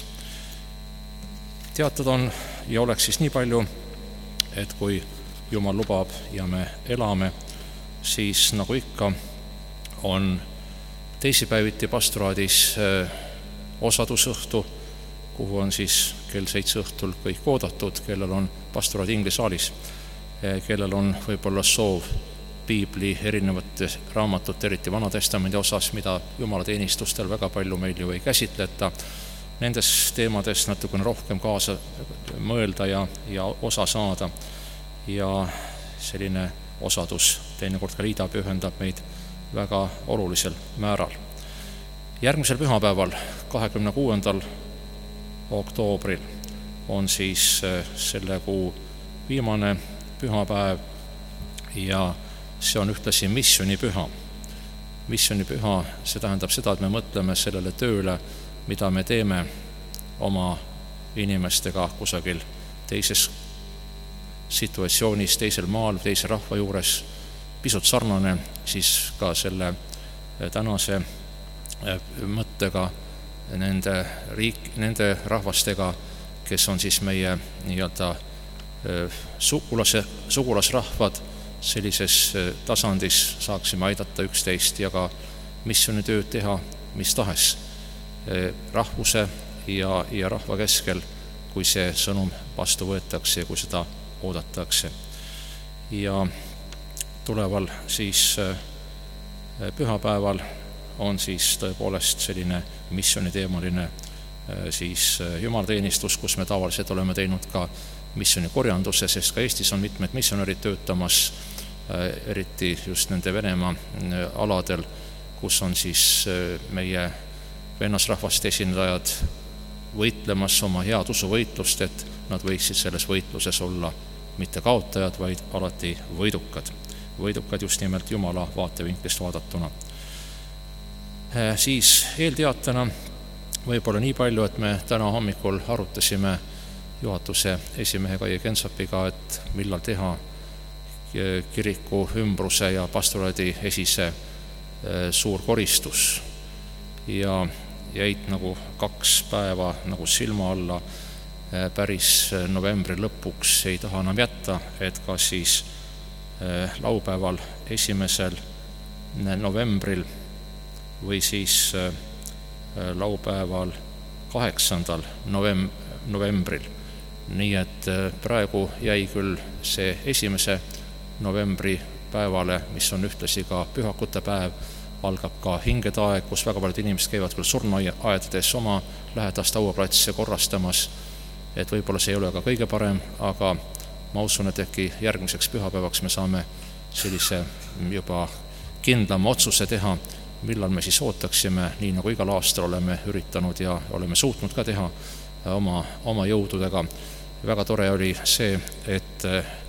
Teatud on ja oleks siis nii palju, et kui Jumal lubab ja me elame, siis nagu ikka on teisipäeviti pastoraadis osadusõhtu, kuhu on siis kell 7 õhtul kõik oodatud, kellel on pastoraadi inglisaalis, kellel on võib-olla soov piibli erinevate raamatute, eriti Vana-testamendi osas, mida jumalateenistustel väga palju meil ju ei käsitleta, nendes teemades natukene rohkem kaasa mõelda ja osa saada. Ja selline osadus teinekord ka liidab ja ühendab meid väga olulisel määral. Järgmisel pühapäeval, 26. oktoobril on siis selle kuu viimane pühapäev ja see on ühtlasi missionipüha. Missionipüha, see tähendab seda, et me mõtleme sellele tööle, mida me teeme oma inimestega kusagil teises situatsioonis, teisel maal, teise rahva juures, pisut sarnane siis ka selle tänase mõttega nende rahvastega, kes on siis meie nii-öelda sugulasrahvad, sellises tasandis saaksime aidata üksteist ja ka missioonitööd teha mis tahes rahvuse ja rahva keskel, kui see sõnum vastu võetakse ja kui seda oodatakse. Ja tuleval siis pühapäeval on siis tõepoolest selline missioniteemaline siis jumalateenistus, kus me tavaliselt oleme teinud ka missioonikorjanduse, sest ka Eestis on mitmed missionärid töötamas, eriti just nende Venemaa aladel, kus on siis meie vennasrahvaste esindajad võitlemas oma head usuvõitlust, et nad võiksid selles võitluses olla mitte kaotajad, vaid alati võidukad. Võidukad just nimelt Jumala vaatevinklist vaadatuna. Siis eelteatena võib-olla nii palju, et me täna hommikul arutasime juhatuse esimehe Kai Gensapiga, et millal teha kiriku ümbruse ja pastoraadi esise suur koristus. Ja jäid nagu 2 päeva nagu silma alla, päris novembri lõpuks ei taha enam jätta, et ka siis laupäeval 1. novembril või siis laupäeval 8. novembril. Nii et praegu jäi küll see 1. novembri päevale, mis on ühtlasi ka pühakute päev, algab ka hingede aeg, kus väga paljud inimesed käivad küll surnuaedades oma lähedast hauaplatse korrastamas, et võib-olla see ei ole ka kõige parem, aga ma usun, et äkki järgmiseks pühapäevaks me saame sellise juba kindlama otsuse teha, millal me siis ootaksime, nii nagu igal aastal oleme üritanud ja oleme suutnud ka teha oma jõududega. Väga tore oli see, et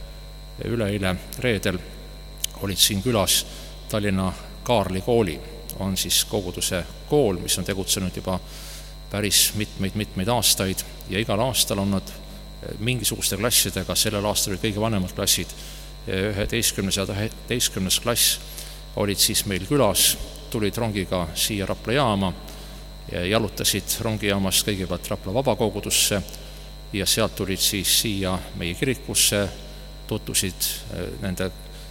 üleeile reedel olid siin külas Tallinna Kaarli kooli, on siis koguduse kool, mis on tegutsenud juba päris mitmeid aastaid ja igal aastal on nad mingisuguste klassidega, sellel aastal olid kõige vanemad klassid, 11. ja 12. klass olid siis meil külas, tulid rongiga siia Rapla jaama, jalutasid rongijaamast kõigepealt Rapla vabakogudusse ja sealt tulid siis siia meie kirikusse, tutvusid nende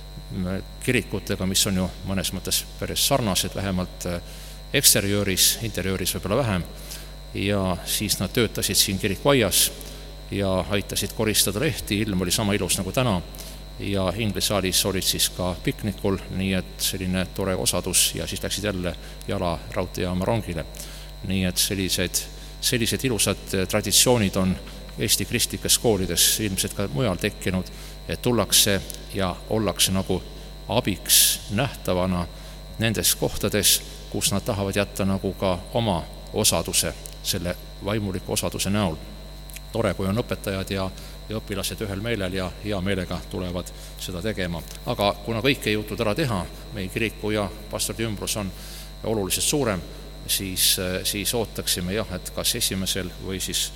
kirikutega, mis on ju mõnes mõttes päris sarnased, vähemalt eksterjööris, interiööris võib-olla vähem, ja siis nad töötasid siin kirikuaias ja aitasid koristada lehti, ilm oli sama ilus nagu täna ja inglisaalis olid siis ka piknikul, nii et selline tore osadus ja siis läksid jälle jala raudteejaama rongile. Nii et sellised ilusad traditsioonid on Eesti kristlikes koolides ilmselt ka mujal tekkinud, et tullakse ja ollakse nagu abiks nähtavana nendes kohtades, kus nad tahavad jätta nagu ka oma osaduse, selle vaimuliku osaduse näol. Tore, kui on õpetajad ja õpilased ühel meelel ja hea meelega tulevad seda tegema. Aga kuna kõike ei jõutud ära teha, meie kiriku ja pastordi ümbrus on oluliselt suurem, siis ootaksime et kas 1. või siis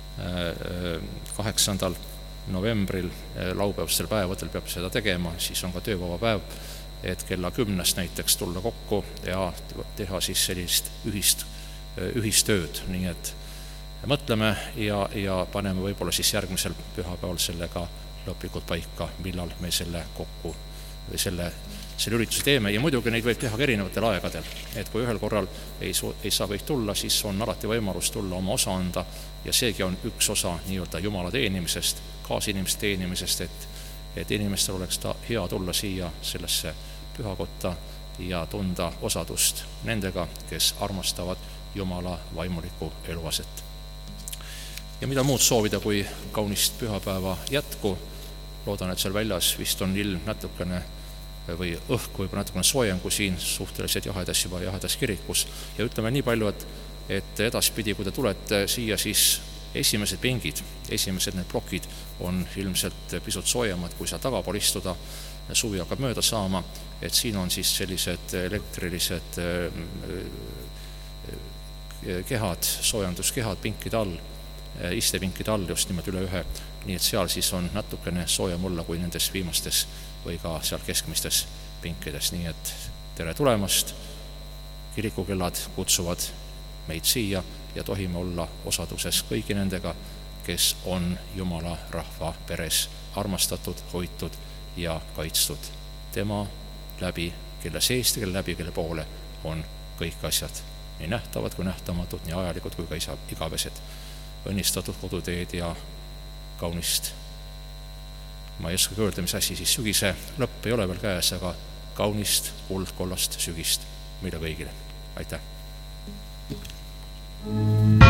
8. novembril laupäevastel päevadel peab seda tegema, siis on ka töövaba päev, et kella 10 näiteks tulla kokku ja teha siis sellist ühistööd, nii et mõtleme ja paneme võib-olla siis järgmisel pühapäeval sellega lõplikult paika, millal me selle kokku või selle ürituse teeme ja muidugi neid võib teha ka erinevatel aegadel, et kui ühel korral ei saa kõik tulla, siis on alati võimalus tulla oma osa anda ja seegi on üks osa nii-öelda Jumala teenimisest, kaasinimeste teenimisest, et inimestel oleks hea tulla siia sellesse pühakotta ja tunda osadust nendega, kes armastavad Jumala vaimulikku eluaset. Ja mida muud soovida, kui kaunist pühapäeva jätku. Loodan, et seal väljas vist on ilm natukene või õhk võib natukene soojem kui siin suhteliselt jahedas kirikus. Ja ütleme nii palju, et edaspidi, kui te tulete siia, siis esimesed pingid, esimesed need plokid on ilmselt pisut soojemad, kui seal tagapool istuda. Suvi hakkab mööda saama, et siin on siis sellised elektrilised kehad, soojanduskehad pinkide all, istepinkide all just nimelt üle ühe, nii et seal siis on natukene soojem olla kui nendes viimastes või ka seal keskmistes pinkides, nii et tere tulemast, kirikukellad kutsuvad meid siia ja tohime olla osaduses kõigi nendega, kes on Jumala rahva peres armastatud, hoitud ja kaitstud. Tema läbi, kelle seest ja kelle läbi, kelle poole on kõik asjad, nii nähtavad kui nähtamatud, nii ajalikud kui ka igavesed. Õnnistatud koduteed ja kaunist, ma ei oska öelda, mis asi, siis sügise lõpp ei ole veel käes, aga kaunist kuldkollast sügist meile kõigile. Aitäh!